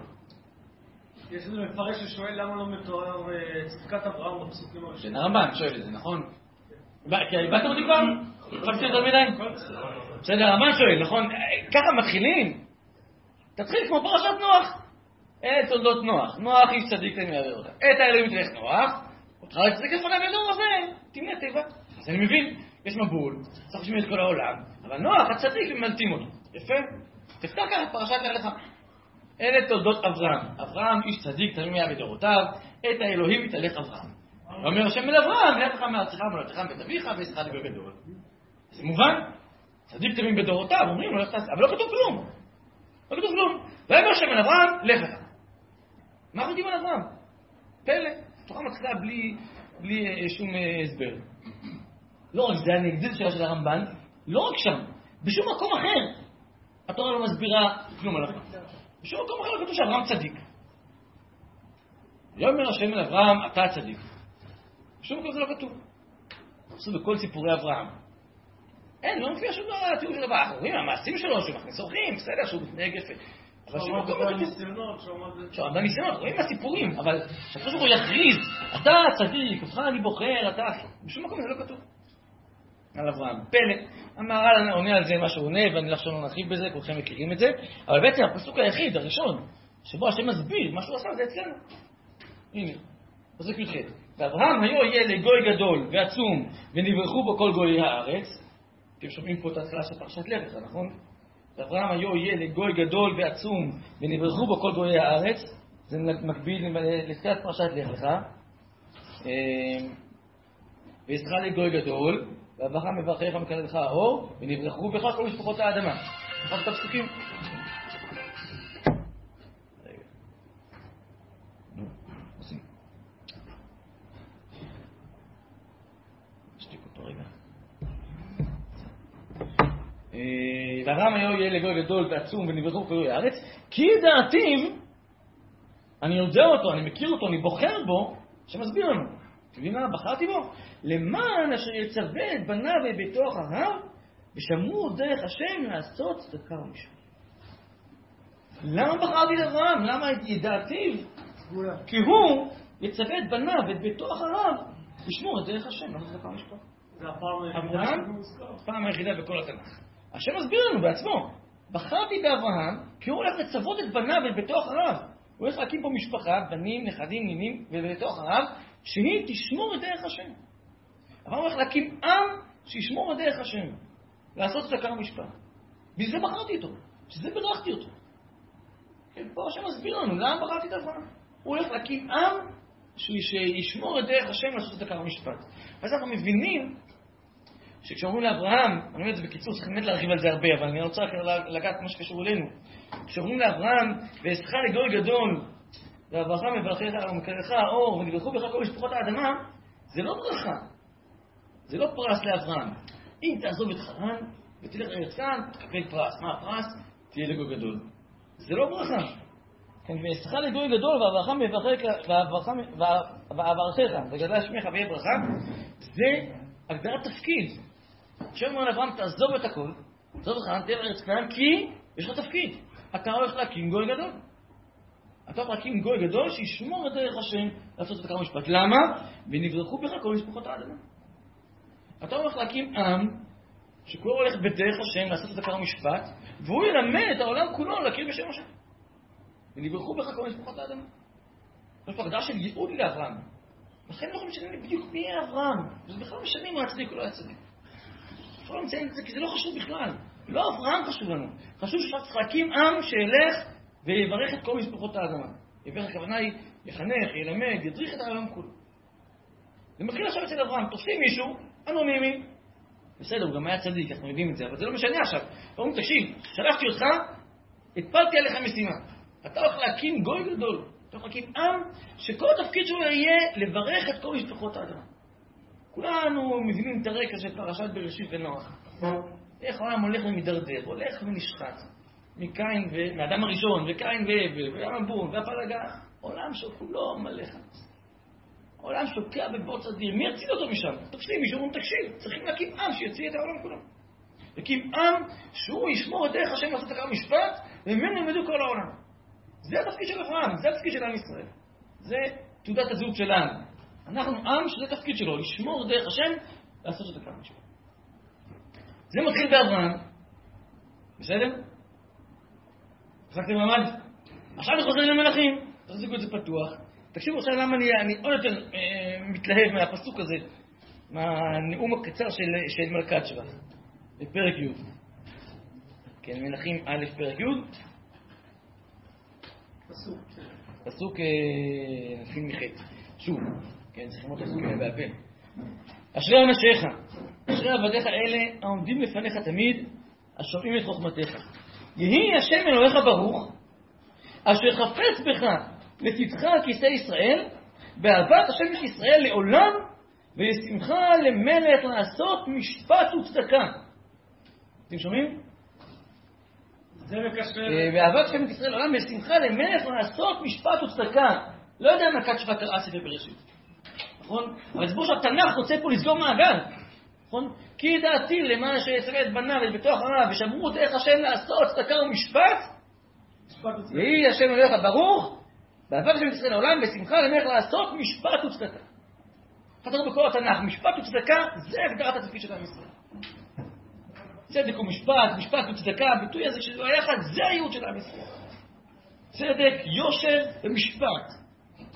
יש לנו מפרש ששואל למה לא מתואר צדקת אברהם בפסוקים הראשונים. הרמב"ן שואל את זה, נכון? כי איבדתם אותי כבר? חפשתי יותר מדי? בסדר, הרמב"ן שואל, נכון? ככה מתחילים. תתחיל כמו פרשת נוח. את תולדות נוח. נוח איש צדיק תמיד יעבר אותה. את האלוהים תלך נוח. אותך לצדיק לפניו ילדור הזה. תמנה תיבה. אז אני מבין, יש מבול, צריך לשמוע את כל העולם. אבל נוח הצדיק ומלטים אותו. יפה? תפתח ככה פרשת לך. אלה תולדות אברהם. אברהם איש צדיק תמיד היה בדורותיו, את האלוהים יתהלך אברהם. ואומר השם אל אברהם, לך לך מארצך וממולדתך מבית אביך ואעשך לגוי גדול. זה מובן? צדיק תמיד בדורותיו, אומרים לו, אבל לא כתוב כלום. לא כתוב כלום. ואומר השם אל אברהם, לך לך. מה אנחנו יודעים על אברהם? פלא. תורה מתחילה בלי שום הסבר. לא רק זה, אני אגדיל שאלה של הרמב"ן, לא רק שם, בשום מקום אחר. התורה לא מסבירה כלום על אברהם. בשום מקום אחר כתוב שאברהם צדיק. ויאמר השם אל אברהם, אתה צדיק. בשום מקום זה לא כתוב. עשו בכל סיפורי אברהם. אין, לא מופיע שום דבר על התיאור של אברהם. אנחנו רואים, המעשים שלו, שהוא מכניס אורחים, בסדר, שהוא מתנהג יפה. אבל שום מקום לא כתוב. שעמד בניסיונות, רואים מהסיפורים, אבל שפשוט הוא יכריז, אתה צדיק, אותך אני בוחר, אתה... בשום מקום זה לא כתוב. על אברהם. פלא. המהר"ל עונה על זה מה שהוא עונה, ואני לא לא נרחיב בזה, כולכם מכירים את זה. אבל בעצם הפסוק היחיד, הראשון, שבו השם מסביר מה שהוא עשה, זה אצלנו. הנה, פסוק י"ח. ואברהם היו יהיה לגוי גדול ועצום, ונברכו בו כל גויי הארץ. אתם שומעים פה את ההתחלה של פרשת לך לך, נכון? ואברהם היו יהיה לגוי גדול ועצום, ונברכו בו כל גויי הארץ. זה מקביל לתחילת פרשת לך לך. ועשך לגוי גדול, ואברהם מברכך ומקללך האור, ונברכו בך כל משפחות האדמה. אחד את הפסוקים. רגע. נו, עושים. שתיק אותו רגע. ואברהם היה יהיה לגוי גדול ועצום ונברכו כל הארץ, כי ידעתיו, אני יודע אותו, אני מכיר אותו, אני בוחר בו, שמסביר לנו. אתם יודעים מה? בחרתי בו? למען אשר יצווה את בניו וביתו אחריו, ושמרו דרך השם לעשות צדקה ומשפט. למה בחרתי לאברהם? למה ידעתיו? כי הוא יצווה את בניו ואת ביתו אחריו, לשמור את דרך השם לעשות צדקה ומשפט. זה הפעם הפעם היחידה בכל התנ"ך. השם מסביר לנו בעצמו. בחרתי באברהם כי הוא הולך לצוות את בניו ואת ביתו אחריו. הוא הולך להקים פה משפחה, בנים, נכדים, נינים, וביתו אחריו, שהיא תשמור את דרך השם. אברהם הולך להקים עם שישמור את דרך השם. לעשות צדקה ומשפט. בזה בחרתי אותו. שזה ברכתי אותו. כן, פה השם מסביר לנו למה בחרתי את אברהם. הוא הולך להקים עם שישמור את דרך השם לעשות צדקה ומשפט. ואז אנחנו מבינים שכשאומרים לאברהם, אני אומר את זה בקיצור, צריך באמת להרחיב על זה הרבה, אבל אני רוצה לגעת מה שקשור אלינו. כשאומרים לאברהם, ואעשך לגוי גדול, ואברכה מברכך ומקרך האור, ונברכו בך כל משפחות האדמה, זה לא ברכה. זה לא פרס לאברהם. אם תעזוב את חרן, ותלך לארץ כנען, תקבל פרס. מה הפרס? תהיה לגוי גדול. זה לא ברכה. כן, ואעשך לגוי גדול, ואברכך, וגדלה שמך ויהיה ברכה, זה הגדרת תפקיד. שאומר לאברהם, תעזוב את הכל, תעזוב את חרן, תהיה לארץ כנען, כי יש לך תפקיד. אתה הולך להקים גוי גדול. אתה הולך להקים גוי גדול שישמור את דרך השם לעשות את הקרב משפט. למה? ונברכו בך כל משפחות האדמה. אתה הולך להקים עם שכולו הולך בדרך השם לעשות את הקרב משפט, והוא ילמד את העולם כולו להכיר בשם השם. ונברכו בך כל משפחות האדמה. זאת הגדרה של ייעוד לאברהם. לכן לא משנה לי בדיוק מי יהיה אברהם. זה בכלל משנה אם הוא יצדיק או לא יצדיק. אפשר לציין את זה כי זה לא חשוב בכלל. לא אברהם חשוב לנו. חשוב שצריך להקים עם שילך ויברך את כל משפחות האדמה. יברך הכוונה היא יחנך, ילמד, ידריך את העולם כולו. זה מתחיל עכשיו אצל אברהם. תופסים מישהו, אנונימי. בסדר, הוא גם היה צדיק, אנחנו יודעים את זה, אבל זה לא משנה עכשיו. אומרים, תקשיב, שלחתי אותך, התפלתי עליך משימה. אתה הולך להקים גוי גדול. אתה הולך להקים עם שכל התפקיד שלו יהיה לברך את כל משפחות האדמה. כולנו מבינים את הרקע של פרשת בראשית ונוח. איך העולם הולך ומדרדר, הולך ונשחט. מקין מהאדם הראשון, וקין והבל, והמבון, והפלגה. עולם שכולו מלא חץ. עולם שוקע בבוץ אדיר. מי יציל אותו משם? תופסים מישהו אומרים, תקשיב, צריכים להקים עם שיציל את העולם כולו. להקים עם שהוא ישמור את דרך השם לעשות את הקרב משפט, וממנו ילמדו כל העולם. זה התפקיד של אברהם, זה התפקיד של עם ישראל. זה תעודת הזהות שלנו. אנחנו עם שזה התפקיד שלו, לשמור דרך השם, לעשות את הקרב משפט. זה מתחיל באברהם. בסדר? החזקתם מעמד? עכשיו אנחנו חוזרים למלאכים. תחזיקו את זה פתוח. תקשיבו עכשיו למה אני עוד יותר מתלהב מהפסוק הזה, מהנאום הקצר של מלכת שבח. בפרק י'. כן, מלאכים א' פרק י'. פסוק נתחיל מחטא. שוב, כן, צריכים אותו פסוקים בעל פה. אשרי אנשיך, אשרי עבדיך אלה העומדים לפניך תמיד, השומעים את חוכמתך. יהי השם אלוהיך ברוך, אשר חפץ בך לצדך על כיסא ישראל, באהבת השם את ישראל לעולם, ולשמחה למלך לעשות משפט וצדקה. אתם שומעים? זה מקשר. באהבת השם את ישראל לעולם, ולשמחה למלך לעשות משפט וצדקה. לא יודע מה מלכת שבח קראה ספר בראשית. נכון? אבל זה בו שהתנ"ך רוצה פה לסגור מעגל. נכון? כי ידעתי למען שיצווה את בניו ואת ביתו אחריו, ושמרו את דרך השם לעשות צדקה ומשפט, יהי השם אלוהיך ברוך, באהבת השם את ישראל לעולם, ושמחה למלך לעשות משפט וצדקה. חזרו בכל התנ"ך, משפט וצדקה, זה הגדרת התפקיד של עם ישראל. צדק ומשפט, משפט וצדקה, הביטוי הזה שלו היחד, זה הייעוד של עם ישראל. צדק, יושר ומשפט.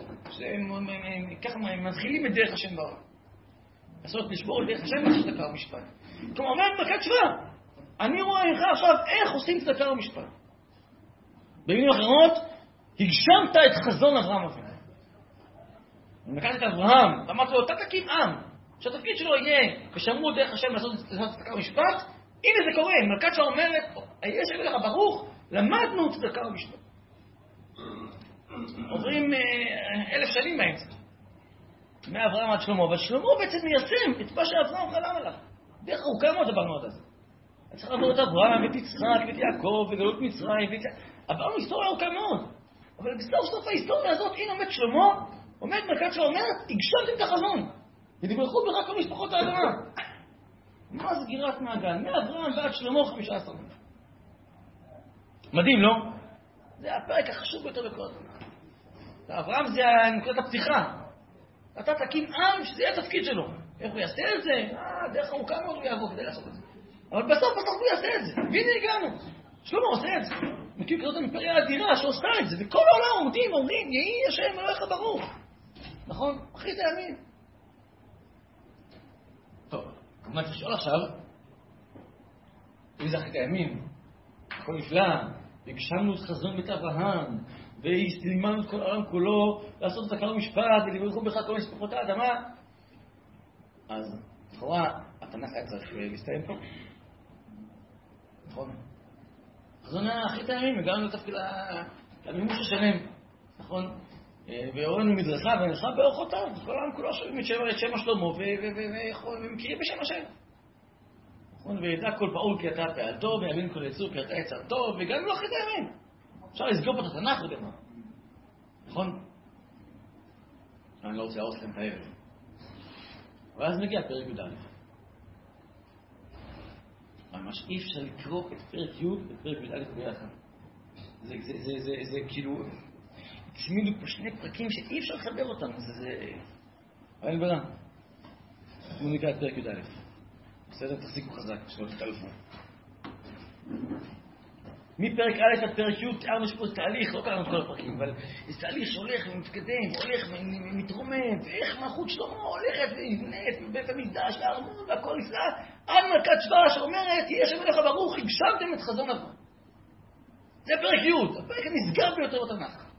ככה מתחילים את דרך השם בעולם. לעשות לשבור את דרך השם לעשות צדקה ומשפט. כלומר, אומרת מלכת שבח, אני רואה לך עכשיו איך עושים צדקה ומשפט. במילים אחרות, הגשמת את חזון אברהם אבינו. לקחת את אברהם, ואמרת לו, אתה תקים עם, שהתפקיד שלו יהיה, ושמרו דרך השם לעשות צדקה ומשפט, הנה זה קורה, מלכת שבח אומרת, יש אליך ברוך, למדנו צדקה ומשפט. עוברים 1000 שנים באמצע. מאברהם עד שלמה, אבל שלמה בעצם מיישם את מה שאברהם חלם עליו. דרך ארוכה מאוד עברנו עד הזה. צריך לעבור את אברהם ואת יצחק ואת יעקב וגלות מצרים עברנו היסטוריה ארוכה מאוד. אבל בסוף ההיסטוריה הזאת, הנה עומד שלמה, עומד מלכת שלמה, אומר, הגשמתם את החזון. ותברכו ברק כל משפחות האדמה. מה זה גירת מעגל? מאברהם ועד שלמה 15. מדהים, לא? זה הפרק החשוב ביותר בכל הזמן. אברהם זה נקודת הפתיחה. אתה תקים עם שזה יהיה התפקיד שלו. איך הוא יעשה את זה? דרך ארוכה מאוד הוא יעבור כדי לעשות את זה. אבל בסוף הוא יעשה את זה. והנה הגענו. שלמה עושה את זה. מכיר כזאת אימפריה אדירה שעושה את זה. וכל העולם עומדים, אומרים, יהי השם אלוהיך ברוך. נכון? אחי זה ימין. טוב, כמובן תשאול עכשיו, אם זה אחי הימין, הכל נפלא, והגשמנו את חזון בית אברהם, והסתימנו את כל העולם כולו, לעשות את הקרב משפט, ולברכו בך כל משפחות האדמה. אז, לכאורה, התנ"ך היה צריך להסתיים פה. נכון? חזון אחי הימין, הגענו לתפקיד המימוש השלם. נכון? והורנו מדרכה ונלכה באורחותיו, כל העם כולו שומעים את שם השלמה ומכירים בשם השם. וידע כל פעול כי אתה פעלתו, ויבין כל יצור כי אתה יצרתו, וגם לא אחרי הימין. אפשר לסגור פה את התנ"ך ודמה. נכון? אני לא רוצה להרוס לכם את הערב. ואז מגיע פרק י"א. ממש אי אפשר לקרוא את פרק י' ופרק י"א ביחד. זה כאילו... הצמידו פה שני פרקים שאי אפשר לחבר אותם, אבל אין ברירה. בואו נקרא את פרק י"א. בסדר? תחזיקו חזק, שלא תתעלפו. מפרק א' עד פרק י' תיארנו שפה תהליך, לא קראנו את כל הפרקים, אבל זה תהליך שהולך ומתקדם, הולך ומתרומם, ואיך מלכות שלמה הולכת ונבנית מבית המקדש לארמון והכל נפלא, עד מלכת שבא שאומרת, יהיה השם אלוהיך ברוך, הגשמתם את חזון אברהם. זה פרק י', הפרק הנסגר ביותר בתנ"ך.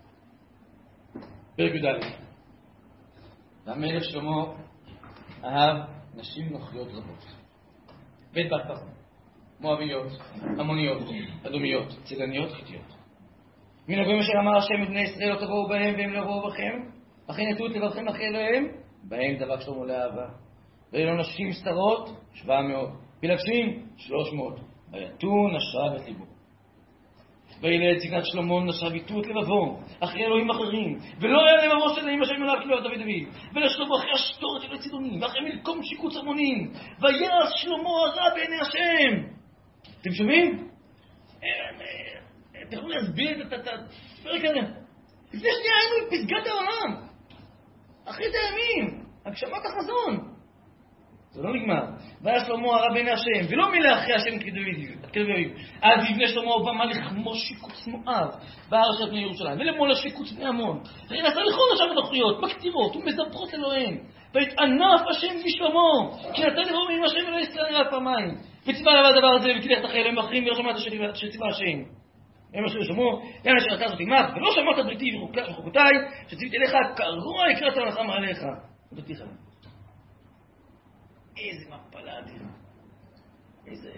פרק י"א. והמלך שלמה אהב נשים נוכריות רבות. בית בת פרעה, מואביות, עמוניות, אדומיות, צילניות, חיתיות. מן הגויים אשר אמר השם את בני ישראל לא תבואו בהם והם לא יבואו בכם, לכן יטו את לבבכם אחרי אלוהיהם, בהם דבק שלמה לאהבה. ואלו נשים סתרות 700, פילגשים 300, ויטו נשב את ליבו. וילד צגנת שלמה נשב יטו את לבבו, אחרי אלוהים אחרים, ולא היה לבבו של אלוהים השם אליו כאילו דוד דוד, ולשלמה אחרי השטורת של הצידונים, ואחרי מלקום שיקוץ המונים, ויעש שלמה הרע בעיני השם. אתם שומעים? אתם יכולים להסביר את הפרק הזה. לפני שנייה היינו פסגת העולם, אחרית הימים, הגשמת החזון. זה לא נגמר. והיה שלמה הרע בעיני השם, ולא מילא אחרי השם כדויו. אז יבנה שלמה ובמה לכמוש שיקוץ מואב, בארץ של בני ירושלים, ולמול השיקוץ בני עמון. ונעשה לכל השם הנוכריות, מקטירות ומזבחות אלוהים. והתענף השם בשלמה, כי נתן לבוא עם השם ולא ישראל נראה פעמיים. וציווה עליו הדבר הזה, וכילך תחי אלוהים אחרים, ולא שמעת שציווה השם. הם אשר שמעו, יאללה אשר אתה זאת עמך, ולא שמעת בריתי וחוקותיי, שציוויתי אליך, קרוע יקראת לך מעליך. ודתיך להם. איזה מפלה אדירה. איזה...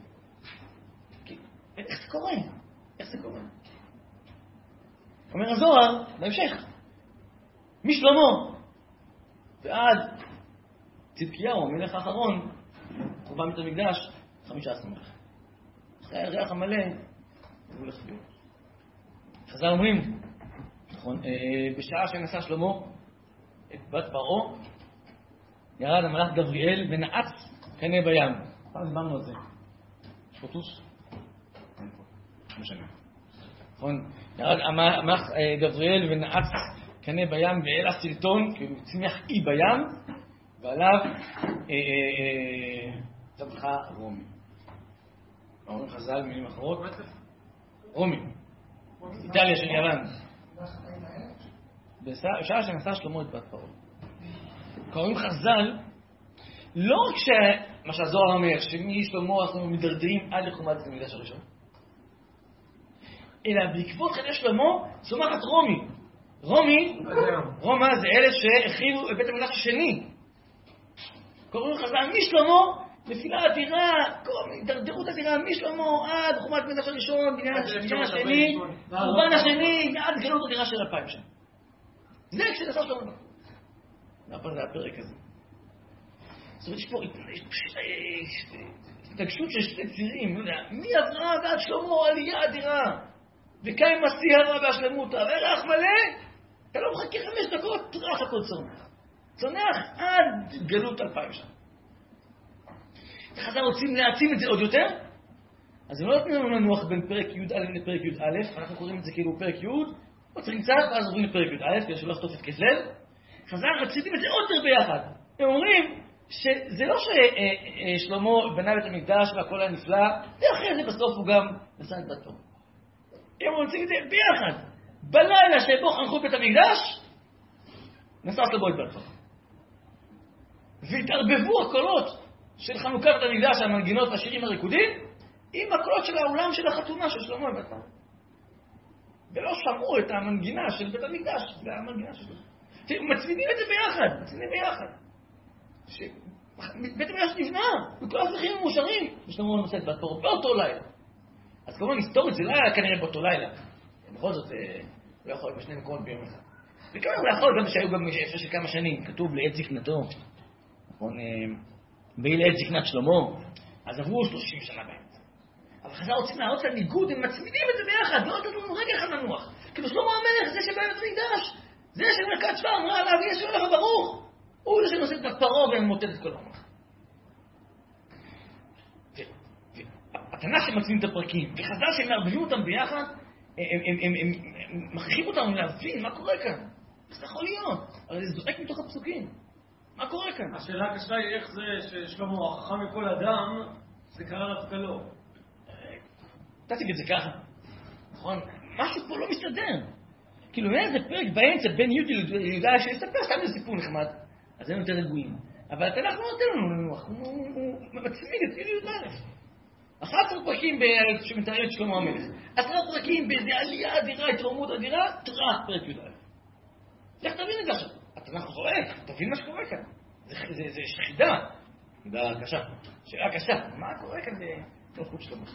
איך זה קורה? איך זה קורה? אומר הזוהר, בהמשך. משלמה. ועד צדקיהו, המלך האחרון, חורבן בית המקדש, 15 מלך. אחרי הירח המלא, הוא הולך להיות. חז"ל אומרים, נכון, בשעה שנשא שלמה את בת פרעה, ירד המלאך גבריאל ונעץ קנה בים. פעם זמנו על זה. יש פה טוס? אין פה. לא משנה. נכון? ירד המלאך גבריאל ונעץ קנה בים ואל הסרטון, כי הוא צמיח אי בים, ועליו צמחה רומי. אומרים חז"ל מילים אחרות? רומי. איטליה של יוון. בשעה שנשא שלמה את בת פרעה. קוראים חז"ל, לא רק שמה שהזוהר אומר, שמשלמה אנחנו מדרדרים עד לחורבן בית המקדש הראשון, אלא בעקבות חטא שלמה צומחת רומי. רומא זה אלה שהחריבו את בית המקדש השני. קוראים חז"ל משלמה, נפילה אדירה, דרדרות אדירה משלמה עד חורבן בית המקדש הראשון, בניין השני, חורבן השני, עד גלות אדירה של 2000 שנה. זה כשנעשה שלמה. אבל זה הפרק הזה. זאת אומרת, יש פה התגשות של שני צירים, מאברהם ועד שלמה, עלייה אדירה. וקיים הסיירה והשלמות, וריח מלא, אתה לא מחכה 5 דקות, טרח הכל צונח. צונח עד גלות 2000 שנה. חז"ל רוצים להעצים את זה עוד יותר, אז הם לא נותנים לנו לנוח בין פרק י"א לפרק י"א, אנחנו קוראים את זה כאילו פרק י', עוצרים קצת, ואז עוברים לפרק י"א, כדי שלא לחטוף את כסלו. חז"ל רציתם את זה עוד יותר ביחד. הם אומרים שזה לא ששלמה בנה בית המקדש והכל היה נפלא, ואחרי זה בסוף הוא גם נשא את בתו. הם רוצים את זה ביחד. בלילה שבו חנכו בית המקדש, נשא שלמה את בתו. והתערבבו הקולות של חנוכת בית המקדש, המנגינות והשירים הריקודים, עם הקולות של העולם של החתונה של שלמה ובתו. ולא שמעו את המנגינה של בית המקדש, והמנגינה של שלמה. מצמידים את זה ביחד, מצמידים ביחד. בית המקדש נבנה, וכל הזרחים מאושרים, ושלמה נושא את בתו באותו לילה. אז כמובן, היסטורית זה לא היה כנראה באותו לילה. בכל זאת, לא יכול להיות בשני מקומות ביום אחד. וכמובן, הוא יכול גם שהיו גם הפרש של כמה שנים, כתוב לעת זקנתו. נכון, והיא לעת זקנת שלמה, אז עברו 30 שנה באמצע. אבל חז"ל רוצים להראות את הניגוד, הם מצמידים את זה ביחד, לא נתנו לנו רגע אחד לנוח. כאילו שלמה המלך, זה שבא בית המקדש, זה שמלכת שבא אמרה עליו, ישו אליך ברוך. הוא זה שנושא את הפרעה וממוטט את כל המלך. התנ"ך שמצמידים את הפרקים, וחז"ל שהם מערבבים אותם ביחד, הם מכריחים אותם להבין מה קורה כאן. זה יכול להיות, אבל זה זועק מתוך הפסוקים. מה קורה כאן? השאלה הקשה היא איך זה ששלמה החכם מכל אדם, זה קרה דווקא לו. תציג את זה ככה. נכון? משהו פה לא מסתדר. כאילו, אין איזה פרק באמצע בין יהודי ליהודה שיספר סתם איזה סיפור נחמד. אז הם יותר רגועים. אבל התנ"ך לא נותן לנו לנוח. הוא מצמיד את יהודי ליהודה. 11 פרקים שמתאר את שלמה המלך. 10 פרקים באיזה עלייה אדירה, התרוממות אדירה, טרח פרק י"א. לך תבין את זה עכשיו. התנ"ך זועק, תבין מה שקורה כאן. זה שחידה. חידה קשה. שאלה קשה. מה קורה כאן במלכות שלמה?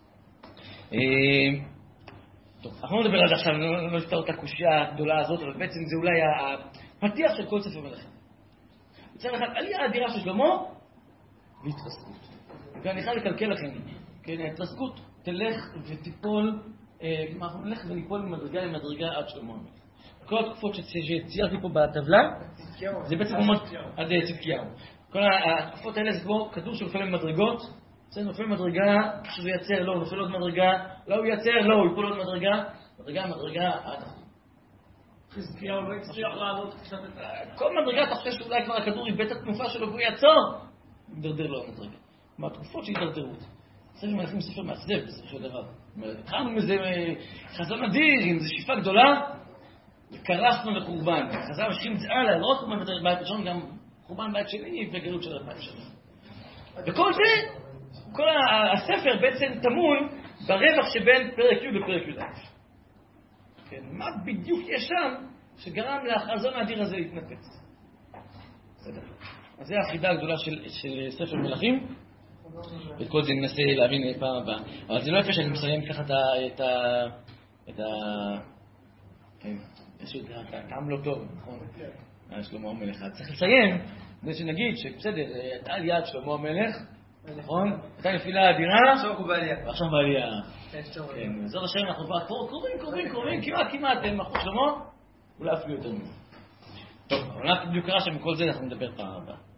טוב, אנחנו לא נדבר על זה עכשיו, לא נפתר את הקושיה הגדולה הזאת, אבל בעצם זה אולי הפתיח של כל ספר מלכים. מצד אחד, עלייה אדירה של שלמה, והתרסקות. ואני חייב לקלקל לכם, כן, ההתרסקות תלך ותיפול, אנחנו נלך וניפול ממדרגה למדרגה עד שלמה המלך. כל התקופות שציירתי פה בטבלה, זה בעצם עד צדקיהו. כל התקופות האלה זה כמו כדור שנופל במדרגות, זה נופל מדרגה, שזה ייצר, לא, נופל עוד מדרגה, לא, הוא ייצר, לא, הוא ייפול עוד מדרגה, מדרגה עד אחת. חזקיהו לא הצליח לעלות קצת את כל מדרגה אתה חושב שאולי כבר הכדור איבד את התנופה שלו והוא יעצור, ידרדר לו המדרגה. מהתקופות שהידרדרות. ספר מלכים ספר מעצב בסופו של דבר. התחלנו מזה חזון אדיר, עם איזו שאיפה גדולה, וקרסנו לחורבן. חז"ל משכים את זה הלאה, לא רק בית ראשון, גם חורבן בית שני וגלות של 2000 שנה. וכל זה, כל הספר בעצם תמול ברווח שבין פרק י' ופרק י"א. כן, מה בדיוק יש שם שגרם לחזון האדיר הזה להתנפץ? בסדר. אז זה החידה הגדולה של ספר מלכים. ואת כל זה ננסה להבין פעם הבאה. אבל זה לא יפה שאני מסיים ככה את כן, יש עוד טעם לא טוב, נכון? שלמה המלך. צריך לסיים, כדי שנגיד שבסדר, הייתה עליית שלמה המלך, נכון? הייתה נפילה אדירה. עכשיו הוא בעלייה. ועכשיו בעלייה. כן, זאת השם, אנחנו כבר קרובים, כמעט, מלכות שלמה, אולי אפילו יותר מזה. טוב, אבל בדיוק קרה שמכל זה אנחנו נדבר פעם הבאה.